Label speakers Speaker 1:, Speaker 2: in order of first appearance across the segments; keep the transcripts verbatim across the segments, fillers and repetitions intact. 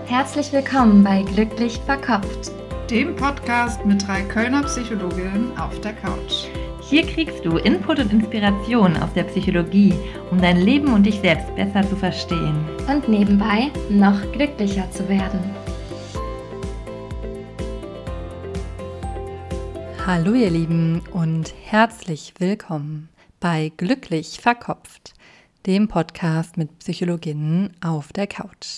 Speaker 1: Herzlich willkommen bei Glücklich verkopft,
Speaker 2: dem Podcast mit drei Kölner Psychologinnen auf der Couch.
Speaker 3: Hier kriegst du Input und Inspiration aus der Psychologie, um dein Leben und dich selbst besser zu verstehen.
Speaker 1: Und nebenbei noch glücklicher zu werden.
Speaker 4: Hallo ihr Lieben und herzlich willkommen bei Glücklich verkopft, dem Podcast mit Psychologinnen auf der Couch.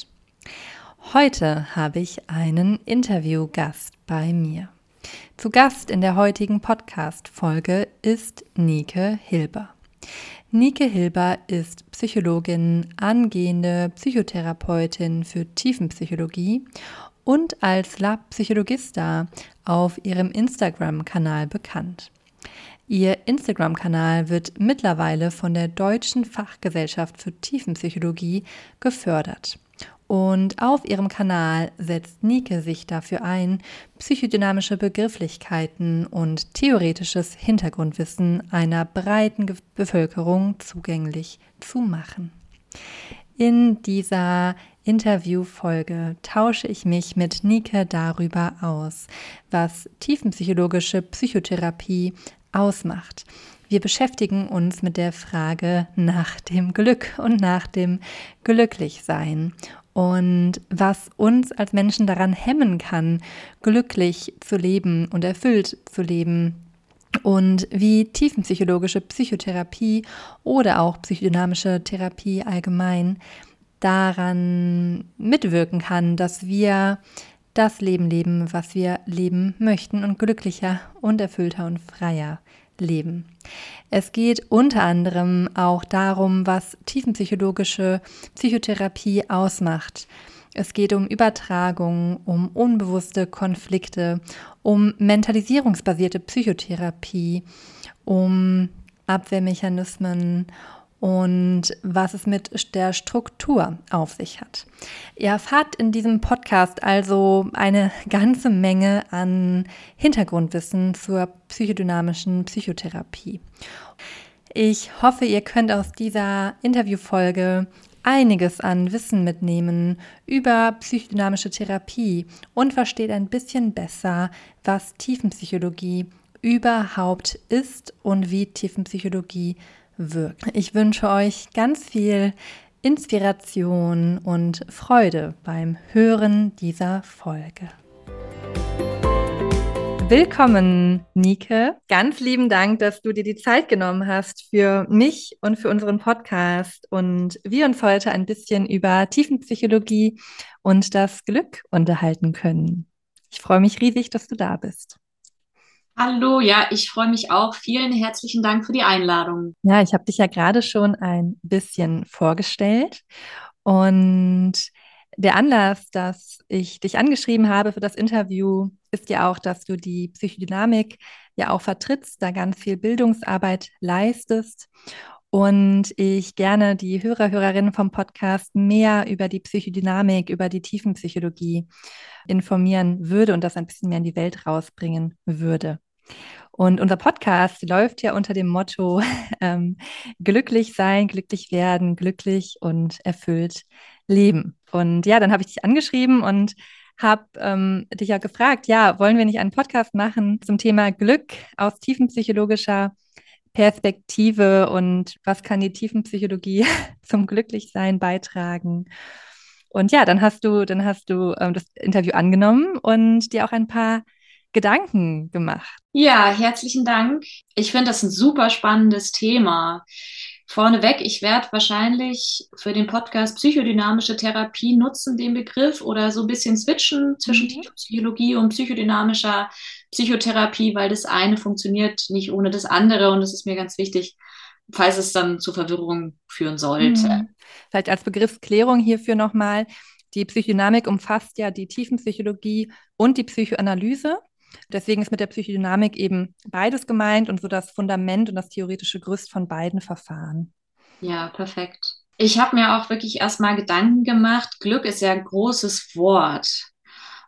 Speaker 4: Heute habe ich einen Interviewgast bei mir. Zu Gast in der heutigen Podcast-Folge ist Nike Hilber. Nike Hilber ist Psychologin, angehende Psychotherapeutin für Tiefenpsychologie und als Lab Psychologista auf ihrem Instagram-Kanal bekannt. Ihr Instagram-Kanal wird mittlerweile von der Deutschen Fachgesellschaft für Tiefenpsychologie gefördert. Und auf ihrem Kanal setzt Nike sich dafür ein, psychodynamische Begrifflichkeiten und theoretisches Hintergrundwissen einer breiten Ge- Bevölkerung zugänglich zu machen. In dieser Interviewfolge tausche ich mich mit Nike darüber aus, was tiefenpsychologische Psychotherapie ausmacht. Wir beschäftigen uns mit der Frage nach dem Glück und nach dem Glücklichsein und was uns als Menschen daran hemmen kann, glücklich zu leben und erfüllt zu leben und wie tiefenpsychologische Psychotherapie oder auch psychodynamische Therapie allgemein daran mitwirken kann, dass wir das Leben leben, was wir leben möchten und glücklicher und erfüllter und freier leben. Es geht unter anderem auch darum, was tiefenpsychologische Psychotherapie ausmacht. Es geht um Übertragung, um unbewusste Konflikte, um mentalisierungsbasierte Psychotherapie, um Abwehrmechanismen und was es mit der Struktur auf sich hat. Ihr erfahrt in diesem Podcast also eine ganze Menge an Hintergrundwissen zur psychodynamischen Psychotherapie. Ich hoffe, ihr könnt aus dieser Interviewfolge einiges an Wissen mitnehmen über psychodynamische Therapie und versteht ein bisschen besser, was Tiefenpsychologie überhaupt ist und wie Tiefenpsychologie wirkt. Ich wünsche euch ganz viel Inspiration und Freude beim Hören dieser Folge. Willkommen, Nike. Ganz lieben Dank, dass du dir die Zeit genommen hast für mich und für unseren Podcast und wir uns heute ein bisschen über Tiefenpsychologie und das Glück unterhalten können. Ich freue mich riesig, dass du da bist.
Speaker 5: Hallo, ja, ich freue mich auch. Vielen herzlichen Dank für die Einladung.
Speaker 4: Ja, ich habe dich ja gerade schon ein bisschen vorgestellt und der Anlass, dass ich dich angeschrieben habe für das Interview, ist ja auch, dass du die Psychodynamik ja auch vertrittst, da ganz viel Bildungsarbeit leistest und ich gerne die Hörer, Hörerinnen vom Podcast mehr über die Psychodynamik, über die Tiefenpsychologie informieren würde und das ein bisschen mehr in die Welt rausbringen würde. Und unser Podcast läuft ja unter dem Motto ähm, glücklich sein, glücklich werden, glücklich und erfüllt leben. Und ja, dann habe ich dich angeschrieben und habe ähm, dich ja gefragt, ja, wollen wir nicht einen Podcast machen zum Thema Glück aus tiefenpsychologischer Perspektive und was kann die Tiefenpsychologie zum Glücklichsein beitragen? Und ja, dann hast du, dann hast du ähm, das Interview angenommen und dir auch ein paar Gedanken gemacht.
Speaker 5: Ja, herzlichen Dank. Ich finde das ein super spannendes Thema. Vorneweg, ich werde wahrscheinlich für den Podcast psychodynamische Therapie nutzen, den Begriff, oder so ein bisschen switchen zwischen
Speaker 4: Mhm.
Speaker 5: Tiefenpsychologie und psychodynamischer Psychotherapie, weil das eine funktioniert nicht ohne das andere und das ist mir ganz wichtig, falls es dann zu Verwirrung führen sollte.
Speaker 4: Mhm. Vielleicht als Begriffsklärung hierfür nochmal. Die Psychodynamik umfasst ja die Tiefenpsychologie und die Psychoanalyse. Deswegen ist mit der Psychodynamik eben beides gemeint und so das Fundament und das theoretische Gerüst von beiden Verfahren.
Speaker 5: Ja, perfekt. Ich habe mir auch wirklich erstmal Gedanken gemacht. Glück ist ja ein großes Wort.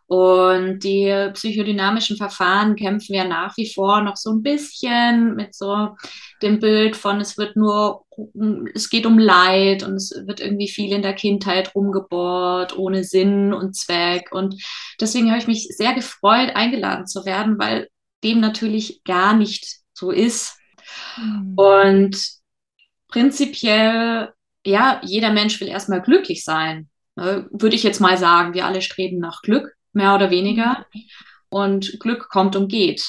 Speaker 5: Und die psychodynamischen Verfahren kämpfen ja nach wie vor noch so ein bisschen mit so dem Bild von, es wird nur, es geht um Leid und es wird irgendwie viel in der Kindheit rumgebohrt, ohne Sinn und Zweck. Und deswegen habe ich mich sehr gefreut, eingeladen zu werden, weil dem natürlich gar nicht so ist. Mhm. Und prinzipiell, ja, jeder Mensch will erstmal glücklich sein. Würde ich jetzt mal sagen, wir alle streben nach Glück, mehr oder weniger. Und Glück kommt und geht.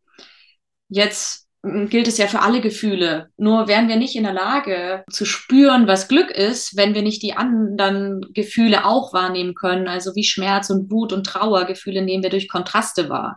Speaker 5: Jetzt gilt es ja für alle Gefühle. Nur wären wir nicht in der Lage zu spüren, was Glück ist, wenn wir nicht die anderen Gefühle auch wahrnehmen können. Also wie Schmerz und Wut und Trauergefühle nehmen wir durch Kontraste wahr.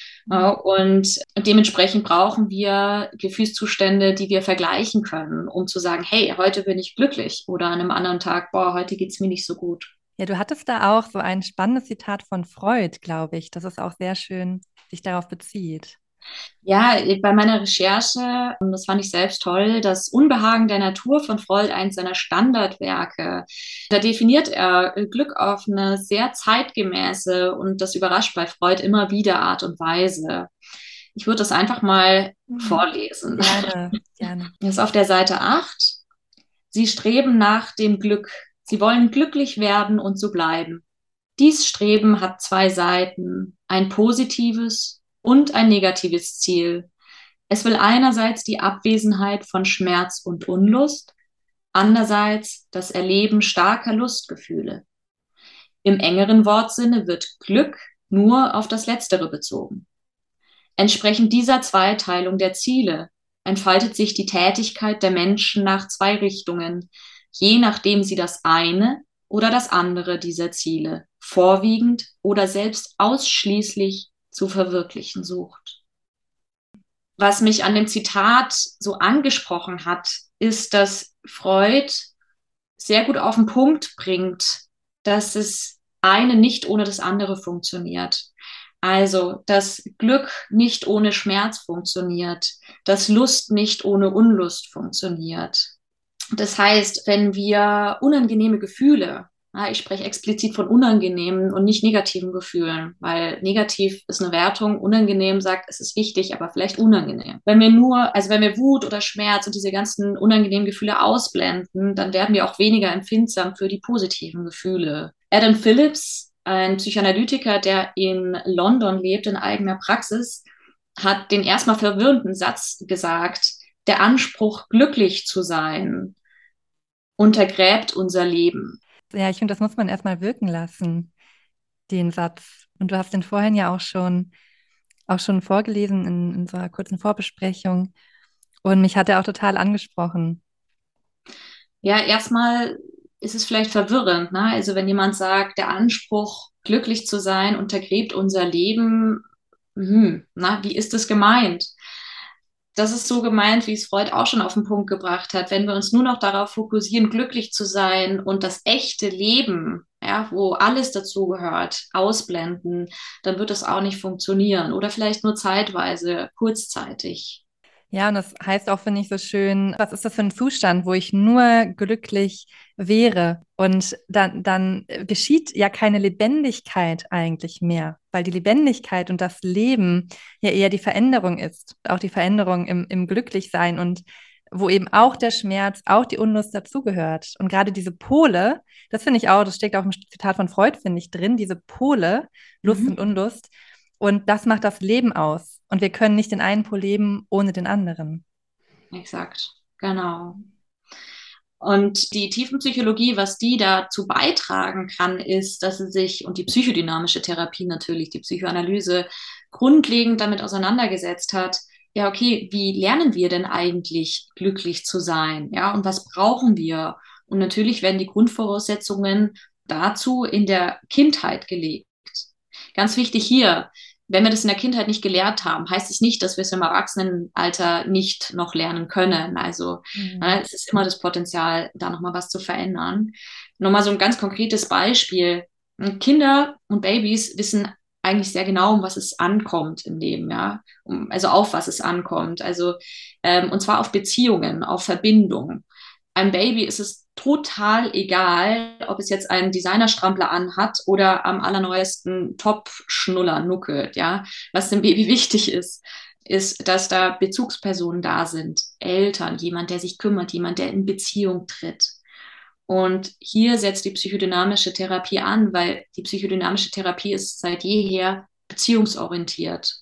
Speaker 5: Und dementsprechend brauchen wir Gefühlszustände, die wir vergleichen können, um zu sagen, hey, heute bin ich glücklich, oder an einem anderen Tag, boah, heute geht's mir nicht so gut.
Speaker 4: Ja, du hattest da auch so ein spannendes Zitat von Freud, glaube ich, das ist auch sehr schön sich darauf bezieht.
Speaker 5: Ja, bei meiner Recherche, das fand ich selbst toll, das Unbehagen der Natur von Freud, eins seiner Standardwerke. Da definiert er Glück auf eine sehr zeitgemäße und das überrascht bei Freud immer wieder Art und Weise. Ich würde das einfach mal mhm. vorlesen.
Speaker 4: Gerne, gerne.
Speaker 5: Das ist auf der Seite acht. Sie streben nach dem Glück. Sie wollen glücklich werden und so bleiben. Dies Streben hat zwei Seiten, ein positives und ein negatives Ziel. Es will einerseits die Abwesenheit von Schmerz und Unlust, andererseits das Erleben starker Lustgefühle. Im engeren Wortsinne wird Glück nur auf das Letztere bezogen. Entsprechend dieser Zweiteilung der Ziele entfaltet sich die Tätigkeit der Menschen nach zwei Richtungen, je nachdem sie das eine oder das andere dieser Ziele vorwiegend oder selbst ausschließlich zu verwirklichen sucht. Was mich an dem Zitat so angesprochen hat, ist, dass Freud sehr gut auf den Punkt bringt, dass es eine nicht ohne das andere funktioniert. Also, dass Glück nicht ohne Schmerz funktioniert, dass Lust nicht ohne Unlust funktioniert. Das heißt, wenn wir unangenehme Gefühle, ja, ich spreche explizit von unangenehmen und nicht negativen Gefühlen, weil negativ ist eine Wertung, unangenehm sagt, es ist wichtig, aber vielleicht unangenehm. Wenn wir nur, also wenn wir Wut oder Schmerz und diese ganzen unangenehmen Gefühle ausblenden, dann werden wir auch weniger empfindsam für die positiven Gefühle. Adam Phillips, ein Psychoanalytiker, der in London lebt, in eigener Praxis, hat den erstmal verwirrenden Satz gesagt: Der Anspruch, glücklich zu sein, untergräbt unser Leben.
Speaker 4: Ja, ich finde, das muss man erstmal wirken lassen, den Satz. Und du hast den vorhin ja auch schon, auch schon vorgelesen in, in so einer kurzen Vorbesprechung. Und mich hat er auch total angesprochen.
Speaker 5: Ja, erstmal ist es vielleicht verwirrend, ne? Also wenn jemand sagt, der Anspruch, glücklich zu sein, untergräbt unser Leben, hm, na, wie ist das gemeint? Das ist so gemeint, wie es Freud auch schon auf den Punkt gebracht hat. Wenn wir uns nur noch darauf fokussieren, glücklich zu sein und das echte Leben, ja, wo alles dazugehört, ausblenden, dann wird es auch nicht funktionieren. Oder vielleicht nur zeitweise, kurzzeitig.
Speaker 4: Ja, und das heißt auch, finde ich, so schön, was ist das für ein Zustand, wo ich nur glücklich wäre? Und dann, dann geschieht ja keine Lebendigkeit eigentlich mehr, weil die Lebendigkeit und das Leben ja eher die Veränderung ist, auch die Veränderung im, im Glücklichsein und wo eben auch der Schmerz, auch die Unlust dazugehört. Und gerade diese Pole, das finde ich auch, das steckt auch im Zitat von Freud, finde ich, drin, diese Pole, Lust mhm. und Unlust. Und das macht das Leben aus. Und wir können nicht den einen Pol leben ohne den anderen.
Speaker 5: Exakt, genau. Und die Tiefenpsychologie, was die dazu beitragen kann, ist, dass sie sich, und die psychodynamische Therapie natürlich, die Psychoanalyse, grundlegend damit auseinandergesetzt hat, ja, okay, wie lernen wir denn eigentlich glücklich zu sein? Ja, und was brauchen wir? Und natürlich werden die Grundvoraussetzungen dazu in der Kindheit gelegt. Ganz wichtig hier, wenn wir das in der Kindheit nicht gelehrt haben, heißt es nicht, dass wir es im Erwachsenenalter nicht noch lernen können. Also mhm. äh, es ist immer das Potenzial, da nochmal was zu verändern. Nochmal so ein ganz konkretes Beispiel. Kinder und Babys wissen eigentlich sehr genau, um was es ankommt im Leben, ja, um, also auf was es ankommt. Also ähm, und zwar auf Beziehungen, auf Verbindung. einem Baby ist es total egal, ob es jetzt einen Designerstrampler anhat oder am allerneuesten Top-Schnuller nuckelt, ja. Was dem Baby wichtig ist, ist, dass da Bezugspersonen da sind, Eltern, jemand, der sich kümmert, jemand, der in Beziehung tritt. Und hier setzt die psychodynamische Therapie an, weil die psychodynamische Therapie ist seit jeher beziehungsorientiert.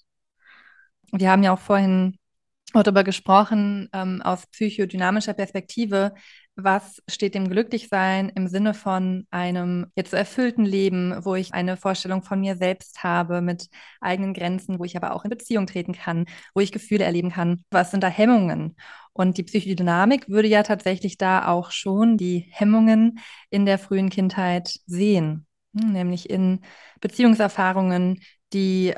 Speaker 4: Wir haben ja auch vorhin darüber gesprochen, ähm, aus psychodynamischer Perspektive, was steht dem Glücklichsein im Sinne von einem jetzt erfüllten Leben, wo ich eine Vorstellung von mir selbst habe, mit eigenen Grenzen, wo ich aber auch in Beziehung treten kann, wo ich Gefühle erleben kann. Was sind da Hemmungen? Und die Psychodynamik würde ja tatsächlich da auch schon die Hemmungen in der frühen Kindheit sehen, nämlich in Beziehungserfahrungen, die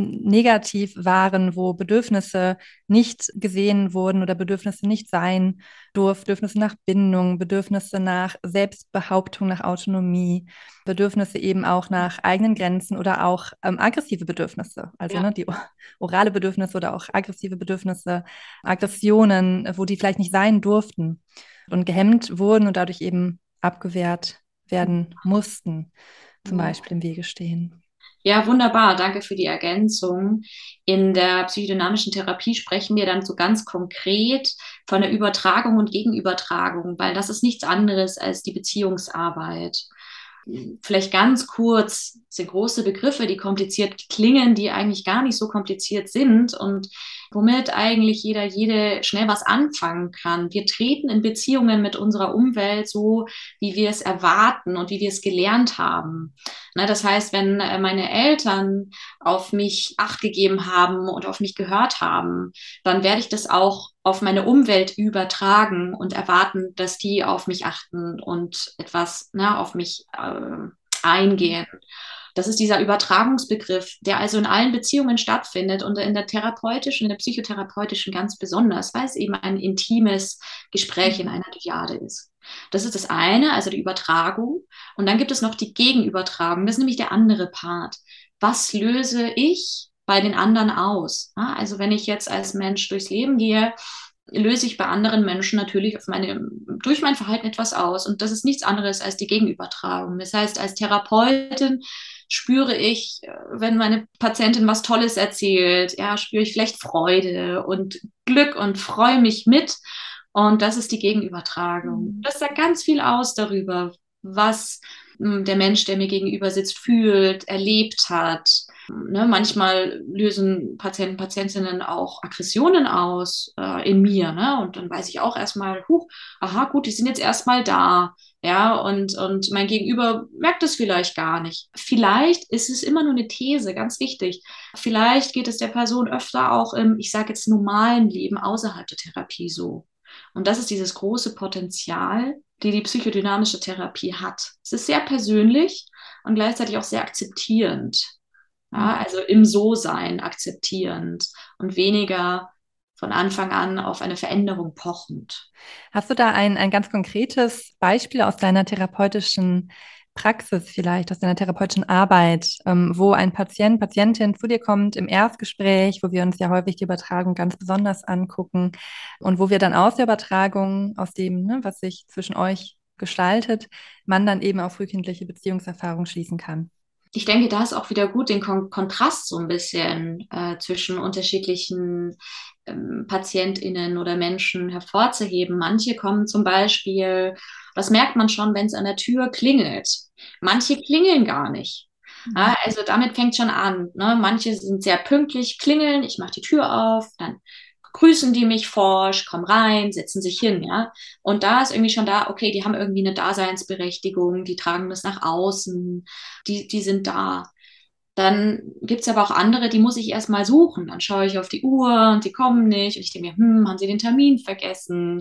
Speaker 4: negativ waren, wo Bedürfnisse nicht gesehen wurden oder Bedürfnisse nicht sein durften, Bedürfnisse nach Bindung, Bedürfnisse nach Selbstbehauptung, nach Autonomie, Bedürfnisse eben auch nach eigenen Grenzen oder auch ähm, aggressive Bedürfnisse, also
Speaker 5: Ja.
Speaker 4: ne, die orale Bedürfnisse oder auch aggressive Bedürfnisse, Aggressionen, wo die vielleicht nicht sein durften und gehemmt wurden und dadurch eben abgewehrt werden mussten, zum
Speaker 5: Ja.
Speaker 4: Beispiel im Wege stehen.
Speaker 5: Ja, wunderbar. Danke für die Ergänzung. In der psychodynamischen Therapie sprechen wir dann so ganz konkret von der Übertragung und Gegenübertragung, weil das ist nichts anderes als die Beziehungsarbeit. Vielleicht ganz kurz, das sind große Begriffe, die kompliziert klingen, die eigentlich gar nicht so kompliziert sind und womit eigentlich jeder, jede schnell was anfangen kann. Wir treten in Beziehungen mit unserer Umwelt so, wie wir es erwarten und wie wir es gelernt haben. Na, das heißt, wenn meine Eltern auf mich Acht gegeben haben und auf mich gehört haben, dann werde ich das auch auf meine Umwelt übertragen und erwarten, dass die auf mich achten und etwas na, auf mich äh, eingehen. Das ist dieser Übertragungsbegriff, der also in allen Beziehungen stattfindet und in der therapeutischen, in der psychotherapeutischen ganz besonders, weil es eben ein intimes Gespräch in einer Dyade ist. Das ist das eine, also die Übertragung. Und dann gibt es noch die Gegenübertragung. Das ist nämlich der andere Part. Was löse ich bei den anderen aus? Ja, also wenn ich jetzt als Mensch durchs Leben gehe, löse ich bei anderen Menschen natürlich auf meine, durch mein Verhalten etwas aus. Und das ist nichts anderes als die Gegenübertragung. Das heißt, als Therapeutin spüre ich, wenn meine Patientin was Tolles erzählt, ja, spüre ich vielleicht Freude und Glück und freue mich mit. Und das ist die Gegenübertragung. Das sagt ganz viel aus darüber, was der Mensch, der mir gegenüber sitzt, fühlt, erlebt hat. Ne, manchmal lösen Patienten, Patientinnen auch Aggressionen aus äh, in mir. Ne? Und dann weiß ich auch erstmal, huh, aha, gut, die sind jetzt erstmal da. Ja, und, und mein Gegenüber merkt es vielleicht gar nicht. Vielleicht ist es immer nur eine These, ganz wichtig. Vielleicht geht es der Person öfter auch im, ich sage jetzt, normalen Leben außerhalb der Therapie so. Und das ist dieses große Potenzial, die die psychodynamische Therapie hat. Es ist sehr persönlich und gleichzeitig auch sehr akzeptierend. Ja, also im So-Sein akzeptierend und weniger von Anfang an auf eine Veränderung pochend.
Speaker 4: Hast du da ein, ein ganz konkretes Beispiel aus deiner therapeutischen Praxis vielleicht, aus deiner therapeutischen Arbeit, ähm, wo ein Patient, Patientin zu dir kommt im Erstgespräch, wo wir uns ja häufig die Übertragung ganz besonders angucken und wo wir dann aus der Übertragung, aus dem, ne, was sich zwischen euch gestaltet, man dann eben auf frühkindliche Beziehungserfahrung schließen kann?
Speaker 5: Ich denke, da ist auch wieder gut, den Kon- Kontrast so ein bisschen äh, zwischen unterschiedlichen ähm, PatientInnen oder Menschen hervorzuheben. Manche kommen zum Beispiel, das merkt man schon, wenn es an der Tür klingelt. Manche klingeln gar nicht. Ja, also damit fängt schon an. Ne? Manche sind sehr pünktlich, klingeln, ich mache die Tür auf, dann grüßen die mich forsch, kommen rein, setzen sich hin, ja. Und da ist irgendwie schon da, okay, die haben irgendwie eine Daseinsberechtigung, die tragen das nach außen, die, die sind da. Dann gibt es aber auch andere, die muss ich erstmal suchen. Dann schaue ich auf die Uhr und die kommen nicht. Und ich denke mir, hm, haben sie den Termin vergessen?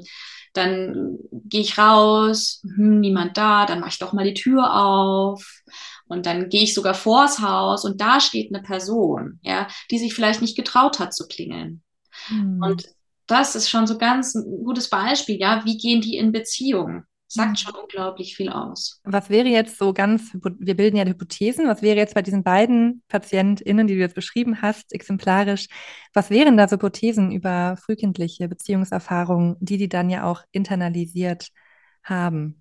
Speaker 5: Dann gehe ich raus, hm, niemand da, dann mache ich doch mal die Tür auf. Und dann gehe ich sogar vors Haus und da steht eine Person, ja, die sich vielleicht nicht getraut hat zu klingeln.
Speaker 4: Hm.
Speaker 5: Und das ist schon so ganz ein gutes Beispiel, ja, wie gehen die in Beziehung? sagt schon unglaublich viel aus.
Speaker 4: Was wäre jetzt so ganz, wir bilden ja Hypothesen, was wäre jetzt bei diesen beiden PatientInnen, die du jetzt beschrieben hast, exemplarisch, was wären da so Hypothesen über frühkindliche Beziehungserfahrungen, die die dann ja auch internalisiert haben?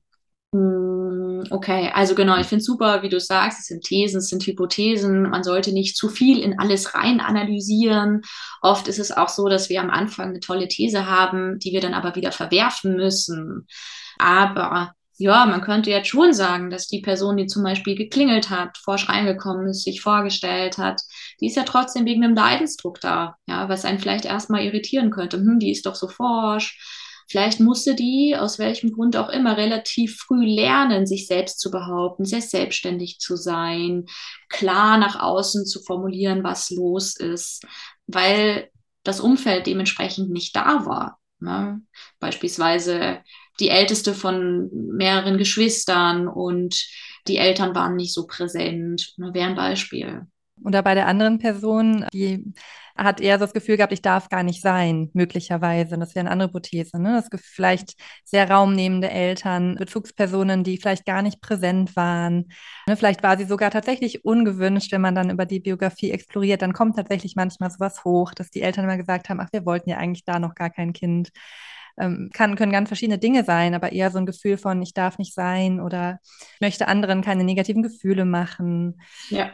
Speaker 5: Okay, also genau, ich finde es super, wie du sagst, es sind Thesen, es sind Hypothesen. Man sollte nicht zu viel in alles rein analysieren. Oft ist es auch so, dass wir am Anfang eine tolle These haben, die wir dann aber wieder verwerfen müssen. Aber ja, man könnte jetzt schon sagen, dass die Person, die zum Beispiel geklingelt hat, forsch reingekommen ist, sich vorgestellt hat, die ist ja trotzdem wegen einem Leidensdruck da, ja, was einen vielleicht erstmal irritieren könnte. Hm, die ist doch so forsch. Vielleicht musste die, aus welchem Grund auch immer, relativ früh lernen, sich selbst zu behaupten, sehr selbstständig zu sein, klar nach außen zu formulieren, was los ist, weil das Umfeld dementsprechend nicht da war. Ne? Beispielsweise die älteste von mehreren Geschwistern und die Eltern waren nicht so präsent. Ne? Wäre ein Beispiel.
Speaker 4: Oder bei der anderen Person, die hat eher so das Gefühl gehabt, ich darf gar nicht sein, möglicherweise. Das wäre eine andere Hypothese, ne? Das vielleicht sehr raumnehmende Eltern, Bezugspersonen, die vielleicht gar nicht präsent waren. Ne? Vielleicht war sie sogar tatsächlich ungewünscht, wenn man dann über die Biografie exploriert, dann kommt tatsächlich manchmal sowas hoch, dass die Eltern immer gesagt haben, ach, wir wollten ja eigentlich da noch gar kein Kind. Ähm, kann, können ganz verschiedene Dinge sein, aber eher so ein Gefühl von, ich darf nicht sein oder ich möchte anderen keine negativen Gefühle machen.
Speaker 5: Ja.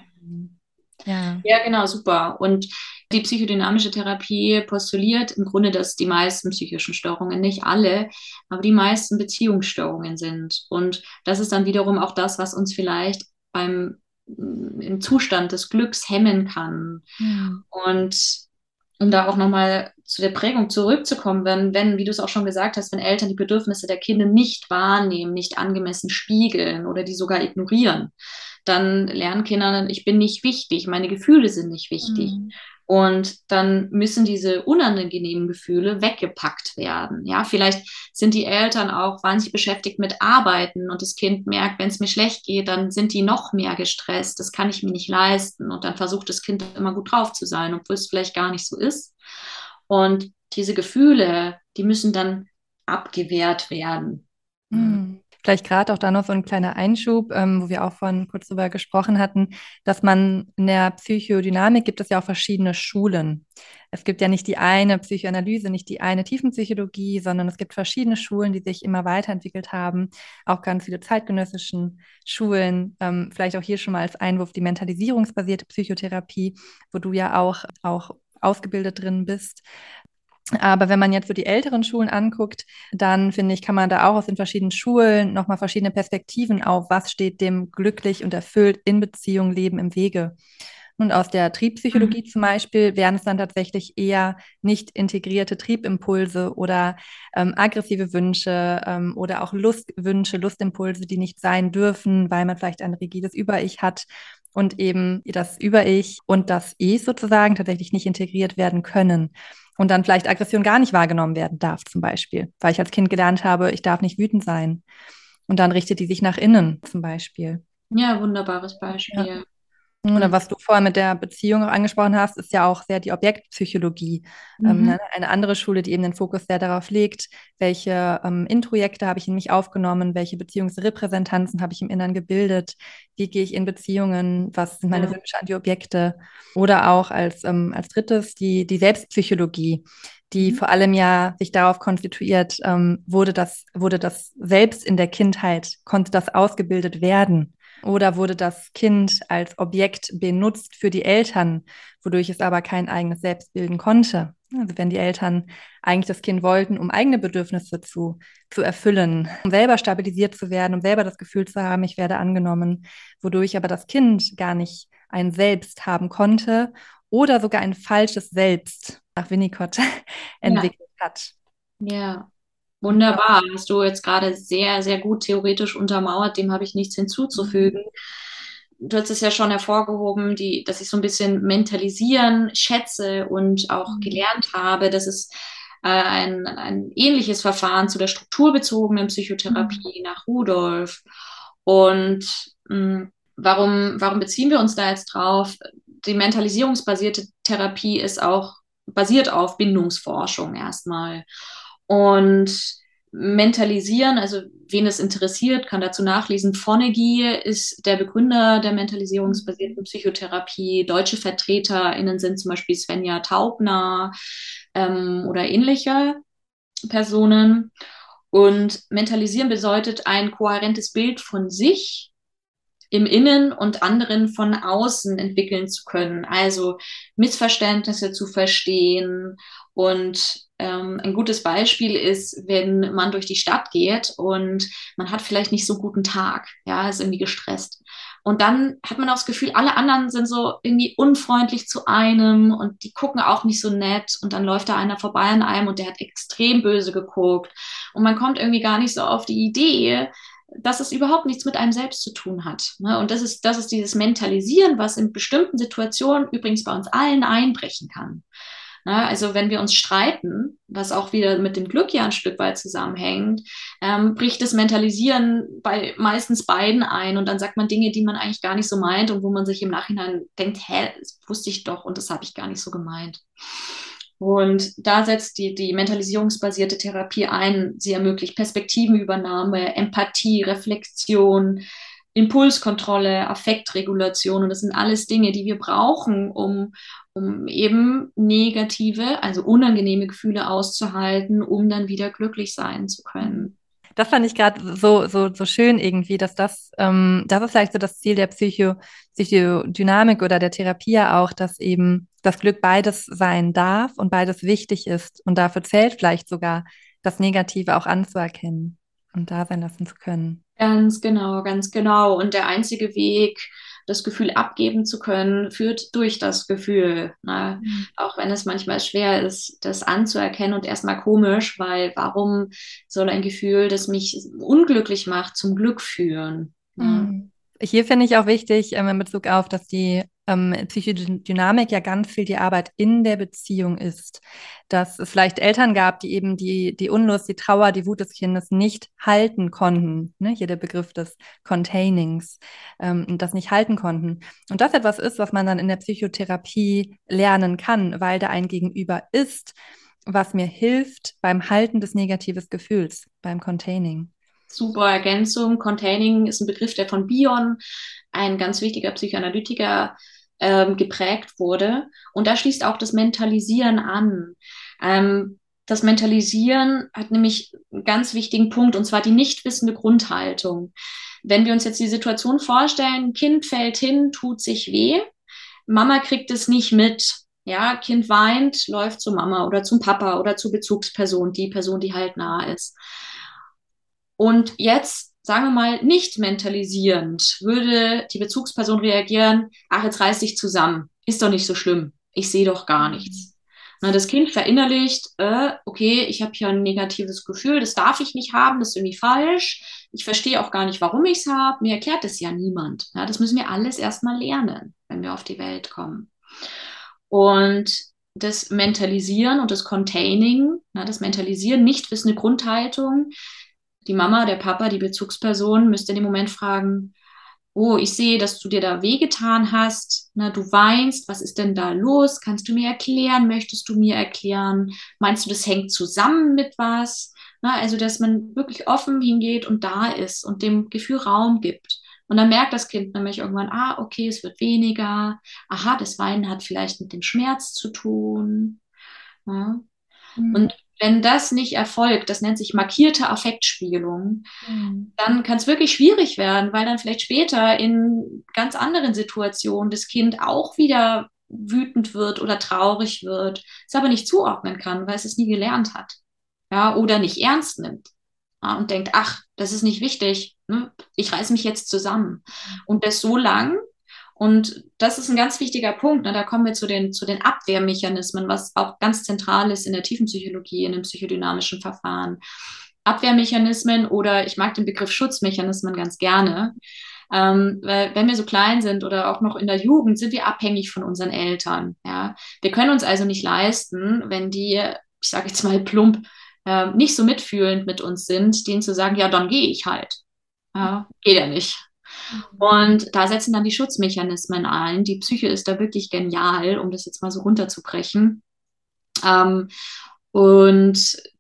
Speaker 4: Ja.
Speaker 5: Ja, genau, super. Und die psychodynamische Therapie postuliert im Grunde, dass die meisten psychischen Störungen, nicht alle, aber die meisten Beziehungsstörungen sind. Und das ist dann wiederum auch das, was uns vielleicht beim, im Zustand des Glücks hemmen kann.
Speaker 4: Mhm.
Speaker 5: Und um da auch nochmal zu der Prägung zurückzukommen, wenn, wenn, wie du es auch schon gesagt hast, wenn Eltern die Bedürfnisse der Kinder nicht wahrnehmen, nicht angemessen spiegeln oder die sogar ignorieren, dann lernen Kinder, ich bin nicht wichtig, meine Gefühle sind nicht wichtig. Mhm. Und dann müssen diese unangenehmen Gefühle weggepackt werden. Ja, vielleicht sind die Eltern auch wahnsinnig beschäftigt mit Arbeiten und das Kind merkt, wenn es mir schlecht geht, dann sind die noch mehr gestresst. Das kann ich mir nicht leisten. Und dann versucht das Kind immer gut drauf zu sein, obwohl es vielleicht gar nicht so ist. Und diese Gefühle, die müssen dann abgewehrt werden.
Speaker 4: Mhm. Vielleicht gerade auch da noch so ein kleiner Einschub, ähm, wo wir auch vorhin kurz darüber gesprochen hatten, dass man in der Psychodynamik gibt es ja auch verschiedene Schulen. Es gibt ja nicht die eine Psychoanalyse, nicht die eine Tiefenpsychologie, sondern es gibt verschiedene Schulen, die sich immer weiterentwickelt haben, auch ganz viele zeitgenössischen Schulen. Ähm, vielleicht auch hier schon mal als Einwurf die mentalisierungsbasierte Psychotherapie, wo du ja auch, auch ausgebildet drin bist. Aber wenn man jetzt so die älteren Schulen anguckt, dann finde ich, kann man da auch aus den verschiedenen Schulen nochmal verschiedene Perspektiven auf, was steht dem glücklich und erfüllt in Beziehung, Leben im Wege. Und aus der Triebpsychologie mhm. zum Beispiel wären es dann tatsächlich eher nicht integrierte Triebimpulse oder ähm, aggressive Wünsche ähm, oder auch Lustwünsche, Lustimpulse, die nicht sein dürfen, weil man vielleicht ein rigides Über-Ich hat und eben das Über-Ich und das Ich sozusagen tatsächlich nicht integriert werden können. Und dann vielleicht Aggression gar nicht wahrgenommen werden darf, zum Beispiel, weil ich als Kind gelernt habe, ich darf nicht wütend sein. Und dann richtet die sich nach innen, zum Beispiel.
Speaker 5: Ja, wunderbares Beispiel.
Speaker 4: Ja. Oder was du vorher mit der Beziehung auch angesprochen hast, ist ja auch sehr die Objektpsychologie. Mhm. Ähm, ne? Eine andere Schule, die eben den Fokus sehr darauf legt, welche ähm, Introjekte habe ich in mich aufgenommen, welche Beziehungsrepräsentanzen habe ich im Inneren gebildet, wie gehe ich in Beziehungen, was sind meine ja. Wünsche an die Objekte. Oder auch als, ähm, als drittes die, die Selbstpsychologie, die mhm. vor allem ja sich darauf konstituiert, ähm, wurde das, wurde das selbst in der Kindheit, konnte das ausgebildet werden. Oder wurde das Kind als Objekt benutzt für die Eltern, wodurch es aber kein eigenes Selbst bilden konnte. Also wenn die Eltern eigentlich das Kind wollten, um eigene Bedürfnisse zu, zu erfüllen, um selber stabilisiert zu werden, um selber das Gefühl zu haben, ich werde angenommen, wodurch aber das Kind gar nicht ein Selbst haben konnte oder sogar ein falsches Selbst nach Winnicott entwickelt
Speaker 5: ja.
Speaker 4: hat.
Speaker 5: Ja. Wunderbar, hast du jetzt gerade sehr, sehr gut theoretisch untermauert, dem habe ich nichts hinzuzufügen. Du hast es ja schon hervorgehoben, die, dass ich so ein bisschen mentalisieren schätze und auch gelernt habe, dass es äh, ein, ein ähnliches Verfahren zu der strukturbezogenen Psychotherapie mhm. nach Rudolph. Und mh, warum, warum beziehen wir uns da jetzt drauf? Die mentalisierungsbasierte Therapie ist auch basiert auf Bindungsforschung erstmal. Und Mentalisieren, also wen es interessiert, kann dazu nachlesen. Fonagy ist der Begründer der mentalisierungsbasierten Psychotherapie. Deutsche VertreterInnen sind zum Beispiel Svenja Taubner ähm, oder ähnliche Personen. Und Mentalisieren bedeutet ein kohärentes Bild von sich im Innen und anderen von außen entwickeln zu können. Also Missverständnisse zu verstehen. Und ähm, ein gutes Beispiel ist, wenn man durch die Stadt geht und man hat vielleicht nicht so einen guten Tag, ja, ist irgendwie gestresst. Und dann hat man auch das Gefühl, alle anderen sind so irgendwie unfreundlich zu einem und die gucken auch nicht so nett. Und dann läuft da einer vorbei an einem und der hat extrem böse geguckt. Und man kommt irgendwie gar nicht so auf die Idee, dass es überhaupt nichts mit einem selbst zu tun hat. Und das ist, das ist dieses Mentalisieren, was in bestimmten Situationen übrigens bei uns allen einbrechen kann. Also wenn wir uns streiten, was auch wieder mit dem Glück ja ein Stück weit zusammenhängt, ähm, bricht das Mentalisieren bei meistens beiden ein und dann sagt man Dinge, die man eigentlich gar nicht so meint und wo man sich im Nachhinein denkt, hä, das wusste ich doch und das habe ich gar nicht so gemeint. Und da setzt die, die mentalisierungsbasierte Therapie ein. Sie ermöglicht Perspektivenübernahme, Empathie, Reflexion, Impulskontrolle, Affektregulation. Und das sind alles Dinge, die wir brauchen, um, um eben negative, also unangenehme Gefühle auszuhalten, um dann wieder glücklich sein zu können.
Speaker 4: Das fand ich gerade so, so, so schön irgendwie, dass das, ähm, das ist vielleicht so das Ziel der Psycho, Psychodynamik oder der Therapie ja auch, dass eben das Glück beides sein darf und beides wichtig ist. Und dafür zählt vielleicht sogar, das Negative auch anzuerkennen und da sein lassen zu können.
Speaker 5: Ganz genau, ganz genau. Und der einzige Weg, das Gefühl abgeben zu können, führt durch das Gefühl. Ne? Mhm. Auch wenn es manchmal schwer ist, das anzuerkennen und erstmal komisch, weil warum soll ein Gefühl, das mich unglücklich macht, zum Glück führen? Ne?
Speaker 4: Mhm. Hier finde ich auch wichtig, ähm, in Bezug auf, dass die ähm, Psychodynamik ja ganz viel die Arbeit in der Beziehung ist. Dass es vielleicht Eltern gab, die eben die, die Unlust, die Trauer, die Wut des Kindes nicht halten konnten. Ne? Hier der Begriff des Containings, ähm, das nicht halten konnten. Und das etwas ist, was man dann in der Psychotherapie lernen kann, weil da ein Gegenüber ist, was mir hilft beim Halten des negativen Gefühls, beim Containing.
Speaker 5: Super Ergänzung. Containing ist ein Begriff, der von Bion, ein ganz wichtiger Psychoanalytiker, ähm, geprägt wurde. Und da schließt auch das Mentalisieren an. Ähm, das Mentalisieren hat nämlich einen ganz wichtigen Punkt, und zwar die nicht wissende Grundhaltung. Wenn wir uns jetzt die Situation vorstellen, Kind fällt hin, tut sich weh, Mama kriegt es nicht mit. Ja, Kind weint, läuft zur Mama oder zum Papa oder zur Bezugsperson, die Person, die halt nah ist. Und jetzt, sagen wir mal, nicht mentalisierend, würde die Bezugsperson reagieren, ach, jetzt reiß dich zusammen, ist doch nicht so schlimm, ich sehe doch gar nichts. Na, das Kind verinnerlicht, äh, okay, ich habe hier ein negatives Gefühl, das darf ich nicht haben, das ist irgendwie falsch, ich verstehe auch gar nicht, warum ich es habe, mir erklärt das ja niemand. Ja, das müssen wir alles erstmal lernen, wenn wir auf die Welt kommen. Und das Mentalisieren und das Containing, na, das Mentalisieren, nicht wissende Grundhaltung, die Mama, der Papa, die Bezugsperson müsste in dem Moment fragen, oh, ich sehe, dass du dir da wehgetan hast, na, du weinst, was ist denn da los? Kannst du mir erklären? Möchtest du mir erklären? Meinst du, das hängt zusammen mit was? Na, also, dass man wirklich offen hingeht und da ist und dem Gefühl Raum gibt. Und dann merkt das Kind nämlich irgendwann, ah, okay, es wird weniger. Aha, das Weinen hat vielleicht mit dem Schmerz zu tun. Ja. Mhm. Und wenn das nicht erfolgt, das nennt sich markierte Affektspiegelung, mhm. dann kann es wirklich schwierig werden, weil dann vielleicht später in ganz anderen Situationen das Kind auch wieder wütend wird oder traurig wird, es aber nicht zuordnen kann, weil es es nie gelernt hat, ja, oder nicht ernst nimmt, ja, und denkt, ach, das ist nicht wichtig, ne? Ich reiß mich jetzt zusammen. Und das so lang. Und das ist ein ganz wichtiger Punkt. Ne? Da kommen wir zu den, zu den Abwehrmechanismen, was auch ganz zentral ist in der Tiefenpsychologie, in den psychodynamischen Verfahren. Abwehrmechanismen oder ich mag den Begriff Schutzmechanismen ganz gerne. Ähm, weil wenn wir so klein sind oder auch noch in der Jugend, sind wir abhängig von unseren Eltern. Ja? Wir können uns also nicht leisten, wenn die, ich sage jetzt mal plump, äh, nicht so mitfühlend mit uns sind, denen zu sagen, ja, dann gehe ich halt. Ja, geht ja nicht. Und da setzen dann die Schutzmechanismen ein. Die Psyche ist da wirklich genial, um das jetzt mal so runterzubrechen. Ähm, und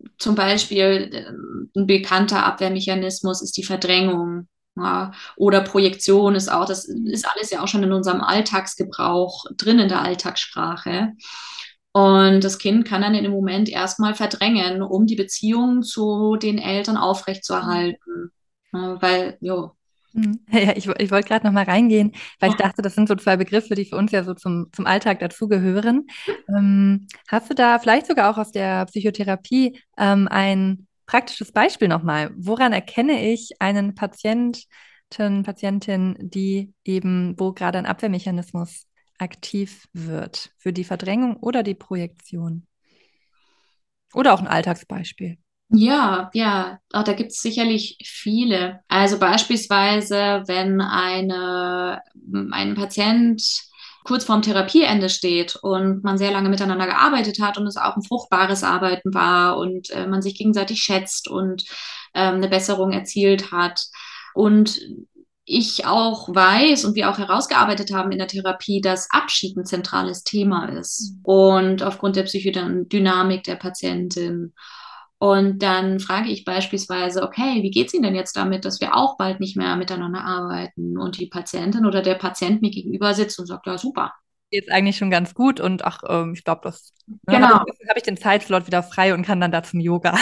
Speaker 5: zum Beispiel äh, ein bekannter Abwehrmechanismus ist die Verdrängung. Ja, oder Projektion ist auch, das ist alles ja auch schon in unserem Alltagsgebrauch drin, in der Alltagssprache. Und das Kind kann dann in dem Moment erstmal verdrängen, um die Beziehung zu den Eltern aufrechtzuerhalten. Ja, weil, jo.
Speaker 4: Ja, ich, ich wollte gerade noch mal reingehen, weil ich
Speaker 5: Ja.
Speaker 4: dachte, das sind so zwei Begriffe, die für uns ja so zum, zum Alltag dazugehören. Ähm, hast du da vielleicht sogar auch aus der Psychotherapie ähm, ein praktisches Beispiel nochmal? Woran erkenne ich einen Patienten, Patientin, die eben, wo gerade ein Abwehrmechanismus aktiv wird für die Verdrängung oder die Projektion? Oder auch ein Alltagsbeispiel.
Speaker 5: Ja, ja, auch da gibt es sicherlich viele. Also beispielsweise, wenn eine, ein Patient kurz vorm Therapieende steht und man sehr lange miteinander gearbeitet hat und es auch ein fruchtbares Arbeiten war und äh, man sich gegenseitig schätzt und ähm, eine Besserung erzielt hat. Und ich auch weiß und wir auch herausgearbeitet haben in der Therapie, dass Abschied ein zentrales Thema ist. Und aufgrund der Psychodynamik der Patientin. Und dann frage ich beispielsweise, okay, wie geht es Ihnen denn jetzt damit, dass wir auch bald nicht mehr miteinander arbeiten? Und die Patientin oder der Patient mir gegenüber sitzt und sagt, ja, super.
Speaker 4: Jetzt eigentlich schon ganz gut und ach, ähm, ich glaube, das ne,
Speaker 5: Genau.
Speaker 4: habe ich, hab ich den Zeitslot wieder frei und kann dann da zum Yoga.